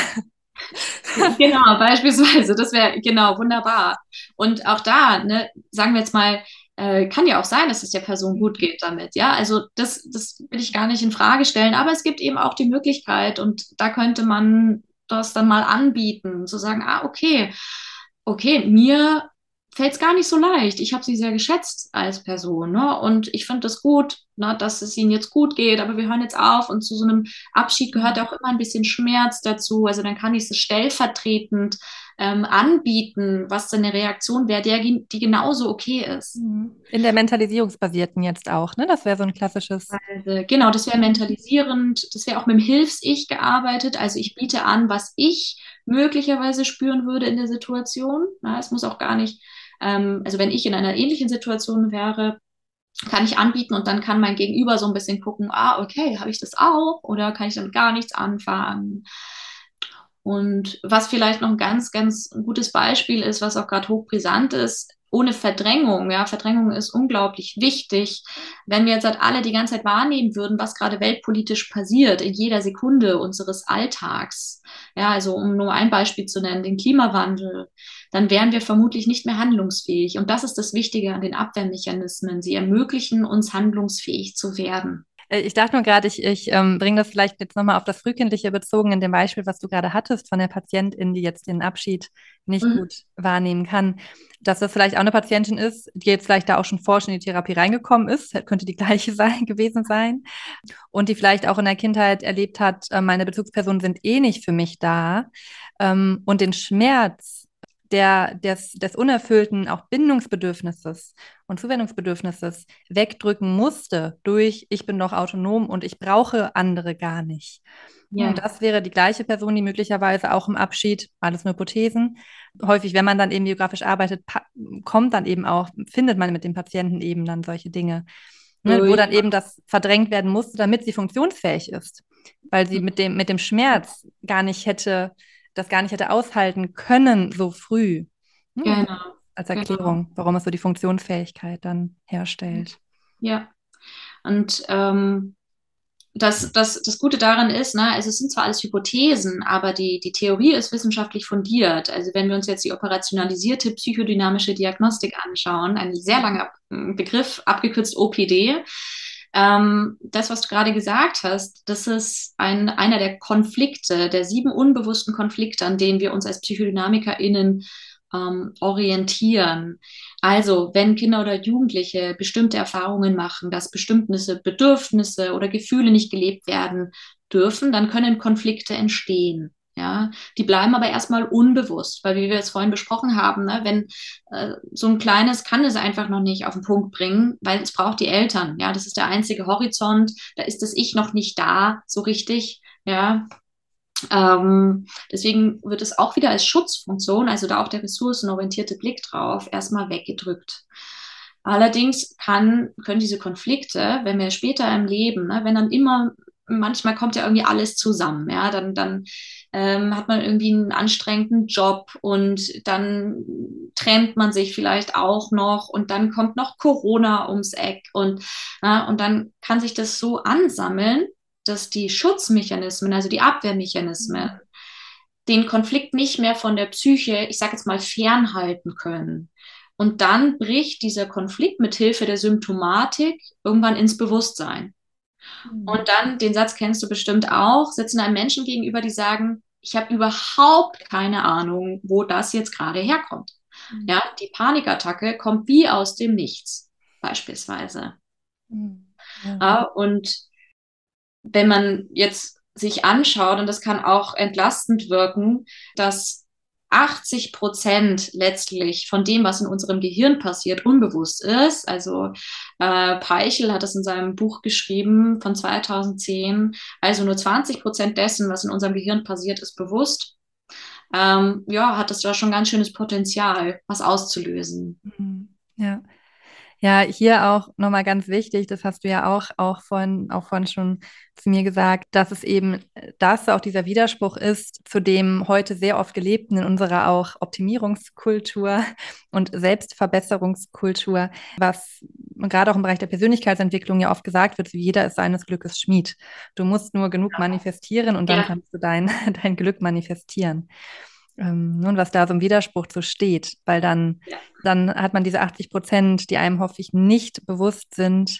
Speaker 5: Genau, beispielsweise, das wäre genau wunderbar. Und auch da, ne, sagen wir jetzt mal, äh, kann ja auch sein, dass es der Person gut geht damit. Ja, also das, das will ich gar nicht in Frage stellen, aber es gibt eben auch die Möglichkeit und da könnte man das dann mal anbieten, zu sagen, ah, okay, okay, mir fällt es gar nicht so leicht. Ich habe sie sehr geschätzt als Person, ne? Und ich finde das gut, ne, dass es ihnen jetzt gut geht, aber wir hören jetzt auf. Und zu so einem Abschied gehört auch immer ein bisschen Schmerz dazu. Also dann kann ich es stellvertretend ähm, anbieten, was dann eine Reaktion wäre, der, die genauso okay ist.
Speaker 4: In der mentalisierungsbasierten jetzt auch, ne? Das wäre so ein klassisches.
Speaker 5: Also, genau, das wäre mentalisierend, das wäre auch mit dem Hilfs-Ich gearbeitet. Also ich biete an, was ich möglicherweise spüren würde in der Situation. Na, es muss auch gar nicht, ähm, also wenn ich in einer ähnlichen Situation wäre, kann ich anbieten und dann kann mein Gegenüber so ein bisschen gucken, ah, okay, habe ich das auch oder kann ich damit gar nichts anfangen? Und was vielleicht noch ein ganz, ganz gutes Beispiel ist, was auch gerade hochbrisant ist, ohne Verdrängung, ja, Verdrängung ist unglaublich wichtig. Wenn wir jetzt halt alle die ganze Zeit wahrnehmen würden, was gerade weltpolitisch passiert, in jeder Sekunde unseres Alltags, ja, also um nur ein Beispiel zu nennen, den Klimawandel, dann wären wir vermutlich nicht mehr handlungsfähig. Und das ist das Wichtige an den Abwehrmechanismen. Sie ermöglichen uns, handlungsfähig zu werden.
Speaker 4: Ich dachte nur gerade, ich, ich ähm, bringe das vielleicht jetzt nochmal auf das Frühkindliche bezogen, in dem Beispiel, was du gerade hattest, von der Patientin, die jetzt den Abschied nicht
Speaker 5: Mhm.
Speaker 4: gut wahrnehmen kann, dass das vielleicht auch eine Patientin ist, die jetzt vielleicht da auch schon forsch in die Therapie reingekommen ist, könnte die gleiche sein, gewesen sein, und die vielleicht auch in der Kindheit erlebt hat, äh, meine Bezugspersonen sind eh nicht für mich da, ähm, und den Schmerz der, des, des unerfüllten auch Bindungsbedürfnisses und Zuwendungsbedürfnisses wegdrücken musste durch, ich bin doch autonom und ich brauche andere gar nicht.
Speaker 5: Ja.
Speaker 4: Und das wäre die gleiche Person, die möglicherweise auch im Abschied, alles nur Hypothesen, häufig, wenn man dann eben biografisch arbeitet, pa- kommt dann eben auch, findet man mit dem Patienten eben dann solche Dinge, ne,
Speaker 5: So,
Speaker 4: wo
Speaker 5: ja.
Speaker 4: dann eben das verdrängt werden musste, damit sie funktionsfähig ist, weil sie mit dem, mit dem Schmerz gar nicht hätte, das gar nicht hätte aushalten können so früh. Hm,
Speaker 5: Genau.
Speaker 4: als Erklärung, warum es so die Funktionsfähigkeit dann herstellt.
Speaker 5: Ja. Und ähm, das, das, das Gute daran ist, ne, also es sind zwar alles Hypothesen, aber die, die Theorie ist wissenschaftlich fundiert. Also wenn wir uns jetzt die operationalisierte psychodynamische Diagnostik anschauen, ein sehr langer Begriff, abgekürzt O P D, ähm, das, was du gerade gesagt hast, das ist ein, einer der Konflikte, der sieben unbewussten Konflikte, an denen wir uns als PsychodynamikerInnen ähm, orientieren. Also, wenn Kinder oder Jugendliche bestimmte Erfahrungen machen, dass bestimmte Bedürfnisse oder Gefühle nicht gelebt werden dürfen, dann können Konflikte entstehen. Ja, die bleiben aber erstmal unbewusst, weil wie wir es vorhin besprochen haben, ne, wenn äh, so ein kleines kann es einfach noch nicht auf den Punkt bringen, weil es braucht die Eltern. Ja, das ist der einzige Horizont. Da ist das Ich noch nicht da, so richtig. Ja, ähm, deswegen wird es auch wieder als Schutzfunktion, also da auch der ressourcenorientierte Blick drauf, erstmal weggedrückt. Allerdings kann, können diese Konflikte, wenn wir später im Leben, ne, wenn dann immer manchmal kommt ja irgendwie alles zusammen, ja, dann, dann ähm, hat man irgendwie einen anstrengenden Job und dann trennt man sich vielleicht auch noch und dann kommt noch Corona ums Eck und, ja, und dann kann sich das so ansammeln, dass die Schutzmechanismen, also die Abwehrmechanismen, den Konflikt nicht mehr von der Psyche, ich sage jetzt mal, fernhalten können. Und dann bricht dieser Konflikt mit Hilfe der Symptomatik irgendwann ins Bewusstsein. Und dann, den Satz kennst du bestimmt auch, sitzen einem Menschen gegenüber, die sagen, ich habe überhaupt keine Ahnung, wo das jetzt gerade herkommt. Mhm. Ja, die Panikattacke kommt wie aus dem Nichts, beispielsweise. Mhm. Ja. Ja, und wenn man jetzt sich anschaut, und das kann auch entlastend wirken, dass achtzig Prozent letztlich von dem, was in unserem Gehirn passiert, unbewusst ist. Also äh, Peichel hat das in seinem Buch geschrieben von zweitausendzehn. Also nur zwanzig Prozent dessen, was in unserem Gehirn passiert, ist bewusst. Ähm, ja, hat das da schon ganz schönes Potenzial, was auszulösen.
Speaker 4: Ja. Ja, hier auch nochmal ganz wichtig, das hast du ja auch, auch vorhin, auch vorhin schon zu mir gesagt, dass es eben das auch dieser Widerspruch ist zu dem heute sehr oft gelebten in unserer auch Optimierungskultur und Selbstverbesserungskultur, was gerade auch im Bereich der Persönlichkeitsentwicklung ja oft gesagt wird, jeder ist seines Glückes Schmied. Du musst nur genug manifestieren und dann ja. kannst du dein, dein Glück manifestieren. Ähm, und was da so im Widerspruch so steht, weil dann, ja. dann hat man diese achtzig Prozent, die einem hoffentlich nicht bewusst sind,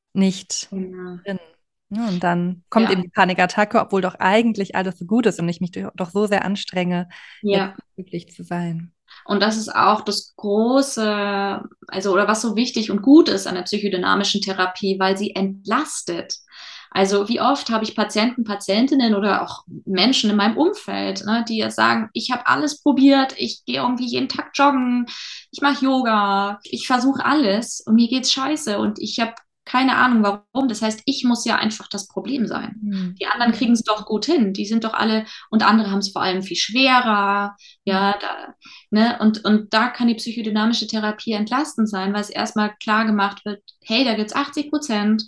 Speaker 4: nicht ja. drin. Ja, und dann kommt ja. eben die Panikattacke, obwohl doch eigentlich alles so gut ist und ich mich doch so sehr anstrenge,
Speaker 5: ja.
Speaker 4: jetzt glücklich zu sein.
Speaker 5: Und das ist auch das große, also oder was so wichtig und gut ist an der psychodynamischen Therapie, weil sie entlastet. Also wie oft habe ich Patienten, Patientinnen oder auch Menschen in meinem Umfeld, ne, die sagen, ich habe alles probiert, ich gehe irgendwie jeden Tag joggen, ich mache Yoga, ich versuche alles und mir geht's scheiße und ich habe keine Ahnung warum. Das heißt, ich muss ja einfach das Problem sein. Mhm. Die anderen kriegen es doch gut hin. Die sind doch alle, und andere haben es vor allem viel schwerer. Ja, da, ne, und, und da kann die psychodynamische Therapie entlastend sein, weil es erstmal klar gemacht wird, hey, da gibt es achtzig Prozent,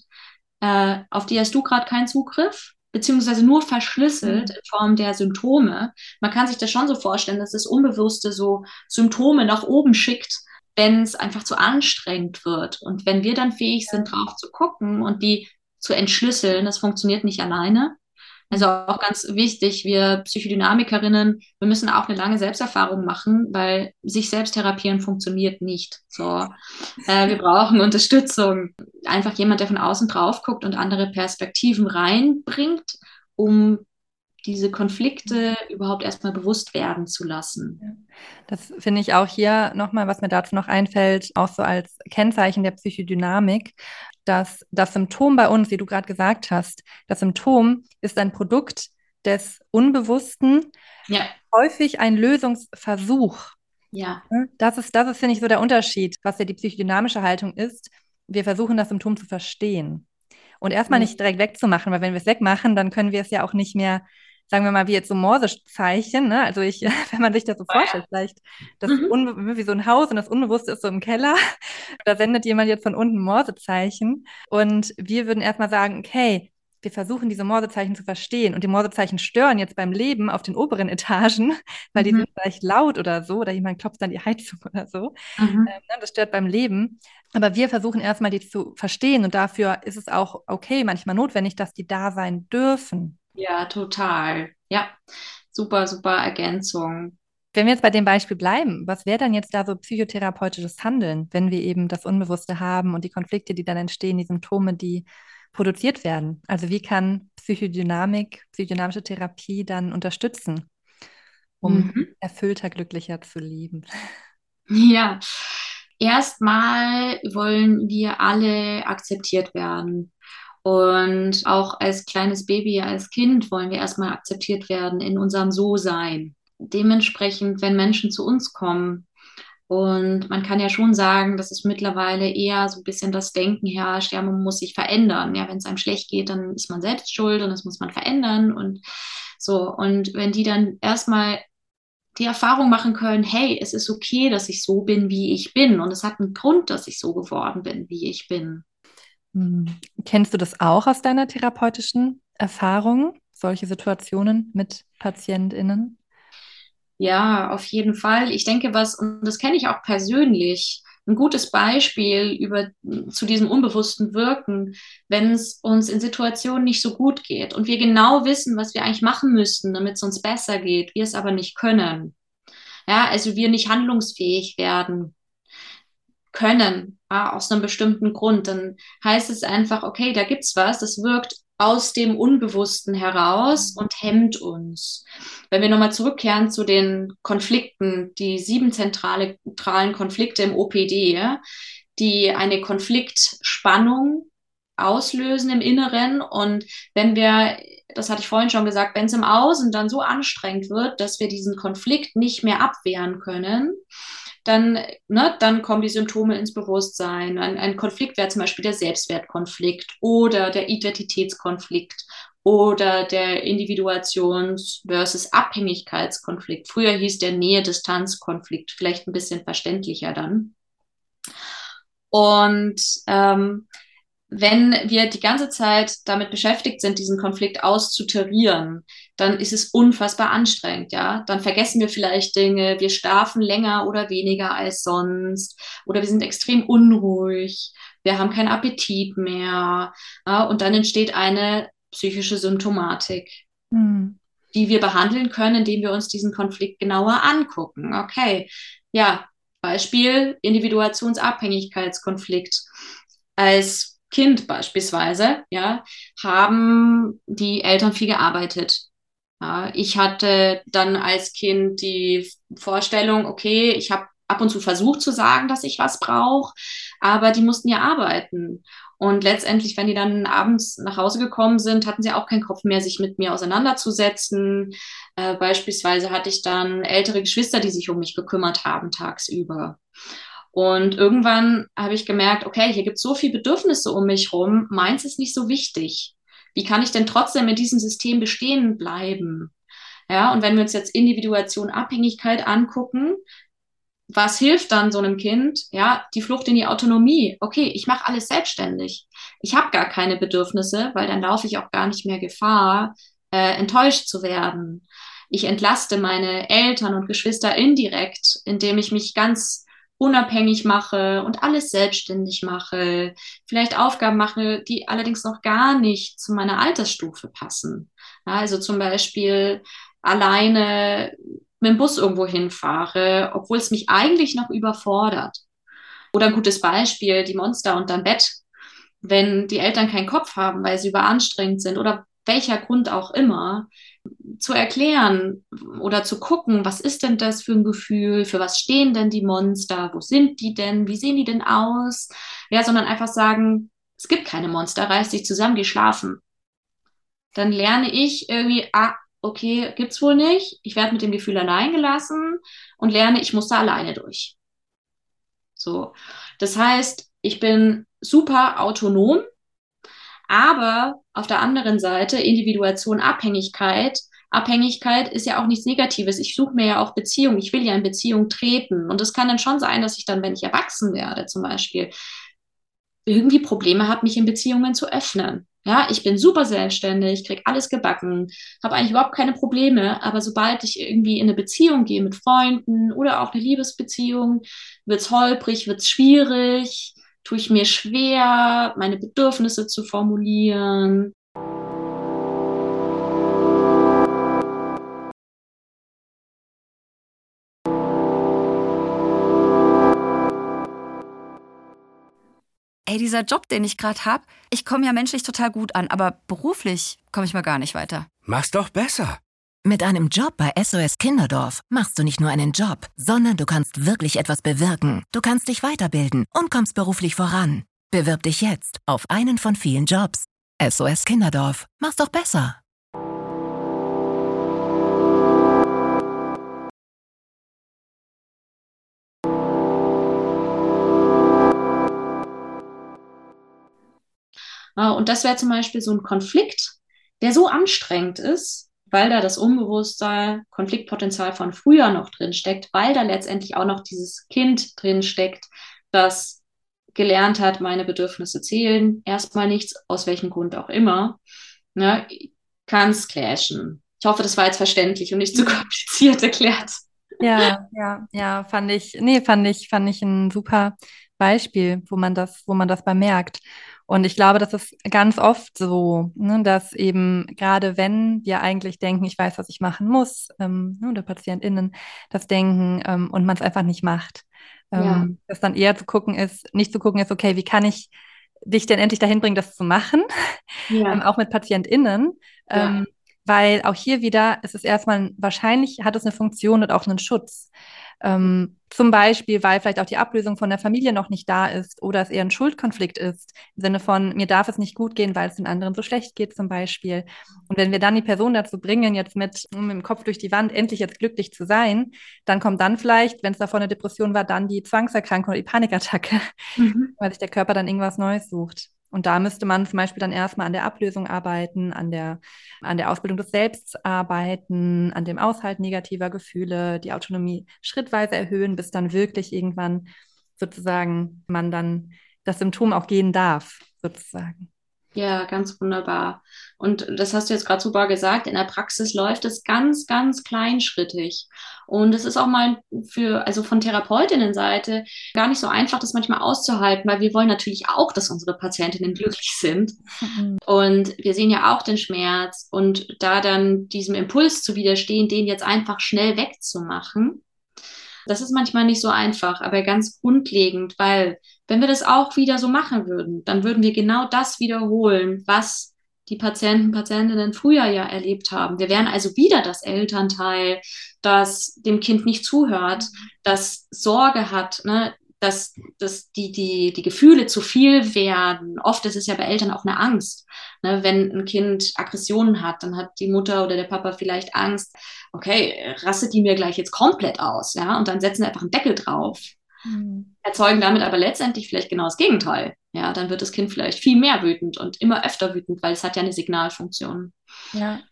Speaker 5: äh, auf die hast du gerade keinen Zugriff, beziehungsweise nur verschlüsselt mhm. in Form der Symptome. Man kann sich das schon so vorstellen, dass das Unbewusste so Symptome nach oben schickt, wenn es einfach zu anstrengend wird. Und wenn wir dann fähig sind, drauf zu gucken und die zu entschlüsseln, das funktioniert nicht alleine. Also auch ganz wichtig, wir Psychodynamikerinnen, wir müssen auch eine lange Selbsterfahrung machen, weil sich selbst therapieren funktioniert nicht. So, äh, wir brauchen Unterstützung. Einfach jemand, der von außen drauf guckt und andere Perspektiven reinbringt, um diese Konflikte überhaupt erstmal bewusst werden zu lassen.
Speaker 4: Das finde ich auch hier nochmal, was mir dazu noch einfällt, auch so als Kennzeichen der Psychodynamik, dass das Symptom bei uns, wie du gerade gesagt hast, das Symptom ist ein Produkt des Unbewussten,
Speaker 5: ja.
Speaker 4: häufig ein Lösungsversuch.
Speaker 5: Ja.
Speaker 4: Das ist, das ist, finde ich, so der Unterschied, was ja die psychodynamische Haltung ist. Wir versuchen, das Symptom zu verstehen. Und erstmal mhm. nicht direkt wegzumachen, weil wenn wir es wegmachen, dann können wir es ja auch nicht mehr, sagen wir mal, wie jetzt so Morsezeichen, ne? Also ich, wenn man sich das so vorstellt, vielleicht das mhm. Unbe- wie so ein Haus und das Unbewusste ist so im Keller, da sendet jemand jetzt von unten Morsezeichen und wir würden erstmal sagen, okay, wir versuchen diese Morsezeichen zu verstehen und die Morsezeichen stören jetzt beim Leben auf den oberen Etagen, weil mhm. die sind vielleicht laut oder so oder jemand klopft dann die Heizung oder so.
Speaker 5: Mhm.
Speaker 4: Ähm, das stört beim Leben. Aber wir versuchen erstmal, die zu verstehen und dafür ist es auch okay, manchmal notwendig, dass die da sein dürfen.
Speaker 5: Ja, total. Ja, super, super Ergänzung.
Speaker 4: Wenn wir jetzt bei dem Beispiel bleiben, was wäre dann jetzt da so psychotherapeutisches Handeln, wenn wir eben das Unbewusste haben und die Konflikte, die dann entstehen, die Symptome, die produziert werden? Also wie kann Psychodynamik, psychodynamische Therapie dann unterstützen, um mhm. erfüllter, glücklicher zu leben?
Speaker 5: Ja, erstmal wollen wir alle akzeptiert werden. Und auch als kleines Baby, als Kind wollen wir erstmal akzeptiert werden in unserem So-Sein. Dementsprechend, wenn Menschen zu uns kommen, und man kann ja schon sagen, dass es mittlerweile eher so ein bisschen das Denken herrscht, ja, man muss sich verändern. Ja, wenn es einem schlecht geht, dann ist man selbst schuld und das muss man verändern und so. Und wenn die dann erstmal die Erfahrung machen können, hey, es ist okay, dass ich so bin, wie ich bin. Und es hat einen Grund, dass ich so geworden bin, wie ich bin.
Speaker 4: Hm. Kennst du das auch aus deiner therapeutischen Erfahrung, solche Situationen mit PatientInnen?
Speaker 5: Ja, auf jeden Fall. Ich denke, was, und das kenne ich auch persönlich, ein gutes Beispiel über, zu diesem unbewussten Wirken, wenn es uns in Situationen nicht so gut geht und wir genau wissen, was wir eigentlich machen müssten, damit es uns besser geht, wir es aber nicht können. Ja, also wir nicht handlungsfähig werden können, ja, aus einem bestimmten Grund, dann heißt es einfach, okay, da gibt's was, das wirkt aus dem Unbewussten heraus und hemmt uns. Wenn wir nochmal zurückkehren zu den Konflikten, die sieben zentrale- zentralen Konflikte im O P D, ja, die eine Konfliktspannung auslösen im Inneren. Und wenn wir, das hatte ich vorhin schon gesagt, wenn es im Außen dann so anstrengend wird, dass wir diesen Konflikt nicht mehr abwehren können, dann, ne, dann kommen die Symptome ins Bewusstsein. Ein, ein Konflikt wäre zum Beispiel der Selbstwertkonflikt oder der Identitätskonflikt oder der Individuations- versus Abhängigkeitskonflikt. Früher hieß der Nähe-Distanz-Konflikt, vielleicht ein bisschen verständlicher dann. Und ähm, wenn wir die ganze Zeit damit beschäftigt sind, diesen Konflikt auszutarieren, dann ist es unfassbar anstrengend, ja. Dann vergessen wir vielleicht Dinge, wir schlafen länger oder weniger als sonst oder wir sind extrem unruhig, wir haben keinen Appetit mehr, ja? Und dann entsteht eine psychische Symptomatik,
Speaker 4: Hm.
Speaker 5: die wir behandeln können, indem wir uns diesen Konflikt genauer angucken. Okay, ja, Beispiel Individuationsabhängigkeitskonflikt. Als Kind beispielsweise, ja, haben die Eltern viel gearbeitet. Ja, ich hatte dann als Kind die Vorstellung, okay, ich habe ab und zu versucht zu sagen, dass ich was brauche, aber die mussten ja arbeiten. Und letztendlich, wenn die dann abends nach Hause gekommen sind, hatten sie auch keinen Kopf mehr, sich mit mir auseinanderzusetzen. Äh, beispielsweise hatte ich dann ältere Geschwister, die sich um mich gekümmert haben tagsüber. Und irgendwann habe ich gemerkt, okay, hier gibt es so viele Bedürfnisse um mich rum, meins ist nicht so wichtig. Wie kann ich denn trotzdem in diesem System bestehen bleiben? Ja, und wenn wir uns jetzt Individuation, Abhängigkeit angucken, was hilft dann so einem Kind? Ja, die Flucht in die Autonomie. Okay, ich mache alles selbstständig. Ich habe gar keine Bedürfnisse, weil dann laufe ich auch gar nicht mehr Gefahr, äh, enttäuscht zu werden. Ich entlaste meine Eltern und Geschwister indirekt, indem ich mich ganz unabhängig mache und alles selbstständig mache, vielleicht Aufgaben mache, die allerdings noch gar nicht zu meiner Altersstufe passen. Ja, also zum Beispiel alleine mit dem Bus irgendwo hinfahre, obwohl es mich eigentlich noch überfordert. Oder ein gutes Beispiel, die Monster unterm Bett. Wenn die Eltern keinen Kopf haben, weil sie überanstrengend sind oder welcher Grund auch immer, zu erklären oder zu gucken, was ist denn das für ein Gefühl, für was stehen denn die Monster, wo sind die denn, wie sehen die denn aus? Ja, sondern einfach sagen, es gibt keine Monster, reiß dich zusammen, geh schlafen. Dann lerne ich irgendwie, ah, okay, gibt's wohl nicht. Ich werde mit dem Gefühl allein gelassen und lerne, ich muss da alleine durch. So. Das heißt, ich bin super autonom, aber auf der anderen Seite Individuation, Abhängigkeit. Abhängigkeit ist ja auch nichts Negatives. Ich suche mir ja auch Beziehung. Ich will ja in Beziehung treten. Und es kann dann schon sein, dass ich dann, wenn ich erwachsen werde zum Beispiel, irgendwie Probleme habe, mich in Beziehungen zu öffnen. Ja, ich bin super selbstständig, krieg alles gebacken, habe eigentlich überhaupt keine Probleme, aber sobald ich irgendwie in eine Beziehung gehe mit Freunden oder auch eine Liebesbeziehung, wird's holprig, wird's schwierig, tue ich mir schwer, meine Bedürfnisse zu formulieren.
Speaker 6: Ey, dieser Job, den ich gerade habe, ich komme ja menschlich total gut an, aber beruflich komme ich mal gar nicht weiter.
Speaker 7: Mach's doch besser.
Speaker 8: Mit einem Job bei S O S Kinderdorf machst du nicht nur einen Job, sondern du kannst wirklich etwas bewirken. Du kannst dich weiterbilden und kommst beruflich voran. Bewirb dich jetzt auf einen von vielen Jobs. S O S Kinderdorf, mach's doch besser.
Speaker 5: Und das wäre zum Beispiel so ein Konflikt, der so anstrengend ist, weil da das Unbewusstsein, Konfliktpotenzial von früher noch drin steckt, weil da letztendlich auch noch dieses Kind drin steckt, das gelernt hat, meine Bedürfnisse zählen, erstmal nichts, aus welchem Grund auch immer. ne, kann es clashen. Ich hoffe, das war jetzt verständlich und nicht zu kompliziert erklärt.
Speaker 4: Ja, ja, ja, fand ich, nee, fand ich, fand ich ein super Beispiel, wo man das, wo man das bemerkt. Und ich glaube, das ist ganz oft so, ne, dass eben gerade wenn wir eigentlich denken, ich weiß, was ich machen muss, ähm, ne, oder PatientInnen das denken, ähm, und man es einfach nicht macht,
Speaker 5: Ja.
Speaker 4: ähm, dass dann eher zu gucken ist, nicht zu gucken ist, okay, wie kann ich dich denn endlich dahin bringen, das zu machen, ähm,
Speaker 5: Ja.
Speaker 4: auch mit PatientInnen,
Speaker 5: Ja.
Speaker 4: ähm, weil auch hier wieder ist es erstmal, wahrscheinlich hat es eine Funktion und auch einen Schutz. Ähm, zum Beispiel, weil vielleicht auch die Ablösung von der Familie noch nicht da ist oder es eher ein Schuldkonflikt ist, im Sinne von, mir darf es nicht gut gehen, weil es den anderen so schlecht geht zum Beispiel. Und wenn wir dann die Person dazu bringen, jetzt mit, mit dem Kopf durch die Wand endlich jetzt glücklich zu sein, dann kommt dann vielleicht, wenn es davor eine Depression war, dann die Zwangserkrankung oder die Panikattacke,
Speaker 5: Mhm.
Speaker 4: weil sich der Körper dann irgendwas Neues sucht. Und da müsste man zum Beispiel dann erstmal an der Ablösung arbeiten, an der, an der Ausbildung des Selbst arbeiten, an dem Aushalten negativer Gefühle, die Autonomie schrittweise erhöhen, bis dann wirklich irgendwann sozusagen man dann das Symptom auch gehen darf, sozusagen.
Speaker 5: Ja, ganz wunderbar. Und das hast du jetzt gerade super gesagt. In der Praxis läuft es ganz, ganz kleinschrittig. Und es ist auch mal für, also von Therapeutinnenseite gar nicht so einfach, das manchmal auszuhalten, weil wir wollen natürlich auch, dass unsere Patientinnen glücklich sind. Und wir sehen ja auch den Schmerz und da dann diesem Impuls zu widerstehen, den jetzt einfach schnell wegzumachen. Das ist manchmal nicht so einfach, aber ganz grundlegend, weil wenn wir das auch wieder so machen würden, dann würden wir genau das wiederholen, was die Patienten, Patientinnen früher ja erlebt haben. Wir wären also wieder das Elternteil, das dem Kind nicht zuhört, das Sorge hat, ne, dass, dass die, die, die Gefühle zu viel werden. Oft ist es ja bei Eltern auch eine Angst. Ne, wenn ein Kind Aggressionen hat, dann hat die Mutter oder der Papa vielleicht Angst, okay, rastet die mir gleich jetzt komplett aus, ja, und dann setzen wir einfach einen Deckel drauf. Mhm. Erzeugen damit aber letztendlich vielleicht genau das Gegenteil. Ja, dann wird das Kind vielleicht viel mehr wütend und immer öfter wütend, weil es hat ja eine Signalfunktion.
Speaker 4: Ja.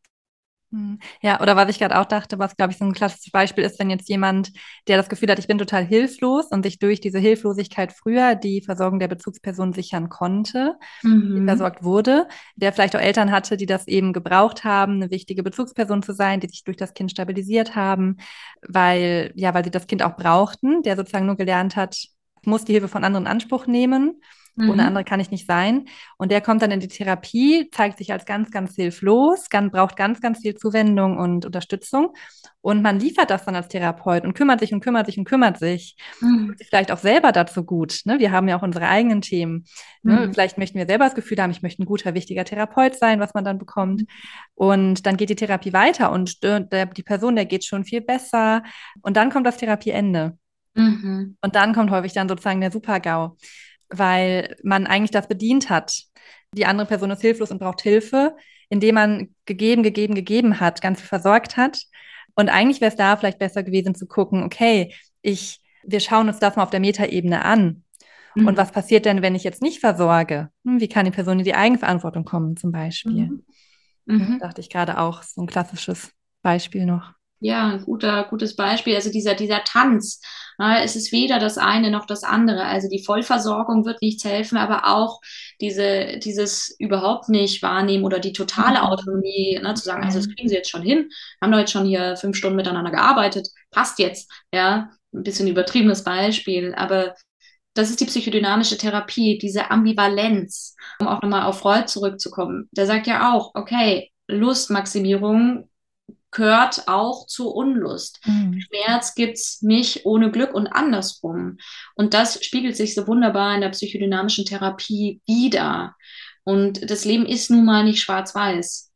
Speaker 4: Ja, oder was ich gerade auch dachte, was, glaube ich, so ein klassisches Beispiel ist, wenn jetzt jemand, der das Gefühl hat, ich bin total hilflos und sich durch diese Hilflosigkeit früher die Versorgung der Bezugsperson sichern konnte,
Speaker 5: Mhm.
Speaker 4: die versorgt wurde, der vielleicht auch Eltern hatte, die das eben gebraucht haben, eine wichtige Bezugsperson zu sein, die sich durch das Kind stabilisiert haben, weil, ja, weil sie das Kind auch brauchten, der sozusagen nur gelernt hat, ich muss die Hilfe von anderen in Anspruch nehmen. Ohne andere kann ich nicht sein. Und der kommt dann in die Therapie, zeigt sich als ganz, ganz hilflos, ganz, braucht ganz, ganz viel Zuwendung und Unterstützung. Und man liefert das dann als Therapeut und kümmert sich und kümmert sich und kümmert sich. Mhm. Tut sich vielleicht auch selber dazu gut. Ne? Wir haben ja auch unsere eigenen Themen. Ne? Mhm. Vielleicht möchten wir selber das Gefühl haben, ich möchte ein guter, wichtiger Therapeut sein, was man dann bekommt. Mhm. Und dann geht die Therapie weiter und der, die Person, der geht schon viel besser. Und dann kommt das Therapieende. Mhm. Und dann kommt häufig dann sozusagen der Super-GAU, weil man eigentlich das bedient hat. Die andere Person ist hilflos und braucht Hilfe, indem man gegeben, gegeben, gegeben hat, ganz viel versorgt hat. Und eigentlich wäre es da vielleicht besser gewesen zu gucken, okay, ich, wir schauen uns das mal auf der Metaebene an. Mhm. Und was passiert denn, wenn ich jetzt nicht versorge? Wie kann die Person in die Eigenverantwortung kommen, zum Beispiel? Mhm. Mhm. Da dachte ich gerade auch, so ein klassisches Beispiel noch.
Speaker 5: Ja, ein guter, gutes Beispiel. Also dieser, dieser Tanz, ne, es ist weder das eine noch das andere. Also die Vollversorgung wird nichts helfen, aber auch diese, dieses überhaupt nicht wahrnehmen oder die totale Autonomie, ne, zu sagen, also das kriegen sie jetzt schon hin, haben doch jetzt schon hier fünf Stunden miteinander gearbeitet, passt jetzt, ja, ein bisschen übertriebenes Beispiel, aber das ist die psychodynamische Therapie, diese Ambivalenz, um auch nochmal auf Freud zurückzukommen. Der sagt ja auch, okay, Lustmaximierung gehört auch zur Unlust. Mhm. Schmerz gibt's nicht ohne Glück und andersrum. Und das spiegelt sich so wunderbar in der psychodynamischen Therapie wider. Und das Leben ist nun mal nicht schwarz-weiß.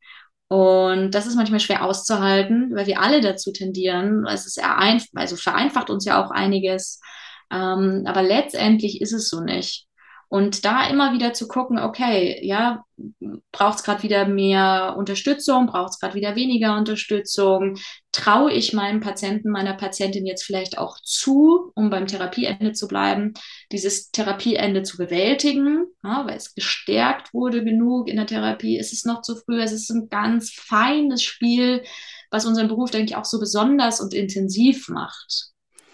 Speaker 5: Und das ist manchmal schwer auszuhalten, weil wir alle dazu tendieren. Es ist erein- also vereinfacht uns ja auch einiges. Ähm, aber letztendlich ist es so nicht. Und da immer wieder zu gucken, okay, ja, braucht es gerade wieder mehr Unterstützung, braucht es gerade wieder weniger Unterstützung, traue ich meinem Patienten, meiner Patientin jetzt vielleicht auch zu, um beim Therapieende zu bleiben, dieses Therapieende zu bewältigen, ja, weil es gestärkt wurde genug in der Therapie, ist es noch zu früh, es ist ein ganz feines Spiel, was unseren Beruf, denke ich, auch so besonders und intensiv macht.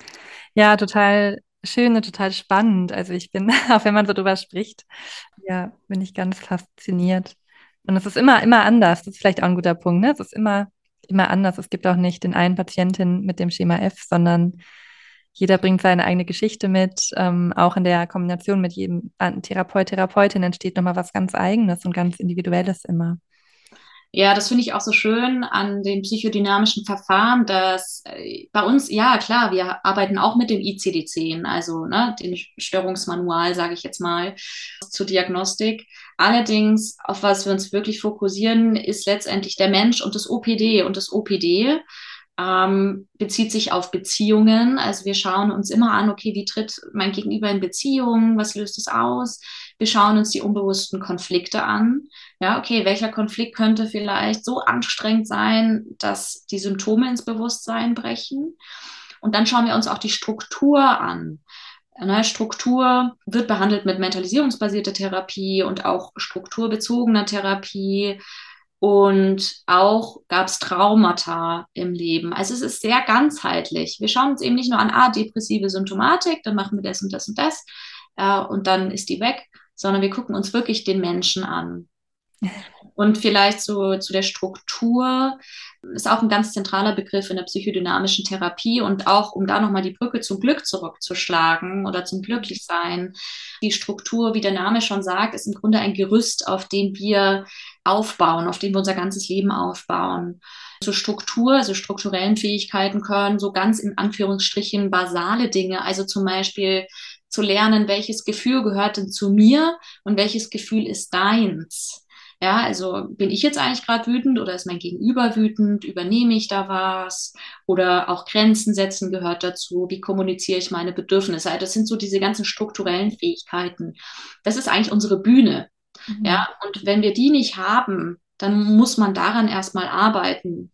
Speaker 4: Ja, total schön und total spannend. Also ich bin, auch wenn man so drüber spricht, ja, bin ich ganz fasziniert. Und es ist immer, immer anders. Das ist vielleicht auch ein guter Punkt, ne? Es ist immer, immer anders. Es gibt auch nicht den einen Patientin mit dem Schema F, sondern jeder bringt seine eigene Geschichte mit. Ähm, auch in der Kombination mit jedem Therapeut, Therapeutin entsteht nochmal was ganz Eigenes und ganz Individuelles immer.
Speaker 5: Ja, das finde ich auch so schön an den psychodynamischen Verfahren, dass äh, bei uns, ja klar, wir arbeiten auch mit dem I C D zehn, also ne, den Störungsmanual, sage ich jetzt mal, zur Diagnostik. Allerdings, auf was wir uns wirklich fokussieren, ist letztendlich der Mensch und das O P D. Und das O P D ähm, bezieht sich auf Beziehungen. Also wir schauen uns immer an, okay, wie tritt mein Gegenüber in Beziehungen, was löst es aus? Wir schauen uns die unbewussten Konflikte an. Ja, okay, welcher Konflikt könnte vielleicht so anstrengend sein, dass die Symptome ins Bewusstsein brechen? Und dann schauen wir uns auch die Struktur an. Eine Struktur wird behandelt mit mentalisierungsbasierter Therapie und auch strukturbezogener Therapie. Und auch gab es Traumata im Leben. Also es ist sehr ganzheitlich. Wir schauen uns eben nicht nur an, ah, depressive Symptomatik, dann machen wir das und das und das äh, und dann ist die weg, sondern wir gucken uns wirklich den Menschen an. Und vielleicht zu, zu der Struktur ist auch ein ganz zentraler Begriff in der psychodynamischen Therapie und auch, um da nochmal die Brücke zum Glück zurückzuschlagen oder zum Glücklichsein. Die Struktur, wie der Name schon sagt, ist im Grunde ein Gerüst, auf dem wir aufbauen, auf dem wir unser ganzes Leben aufbauen. Zur Struktur, also strukturellen Fähigkeiten können so ganz in Anführungsstrichen basale Dinge, also zum Beispiel zu lernen, welches Gefühl gehört denn zu mir und welches Gefühl ist deins. Ja, also bin ich jetzt eigentlich gerade wütend oder ist mein Gegenüber wütend? Übernehme ich da was? Oder auch Grenzen setzen gehört dazu. Wie kommuniziere ich meine Bedürfnisse? Das sind so diese ganzen strukturellen Fähigkeiten. Das ist eigentlich unsere Bühne. Mhm. Ja, und wenn wir die nicht haben, dann muss man daran erstmal arbeiten.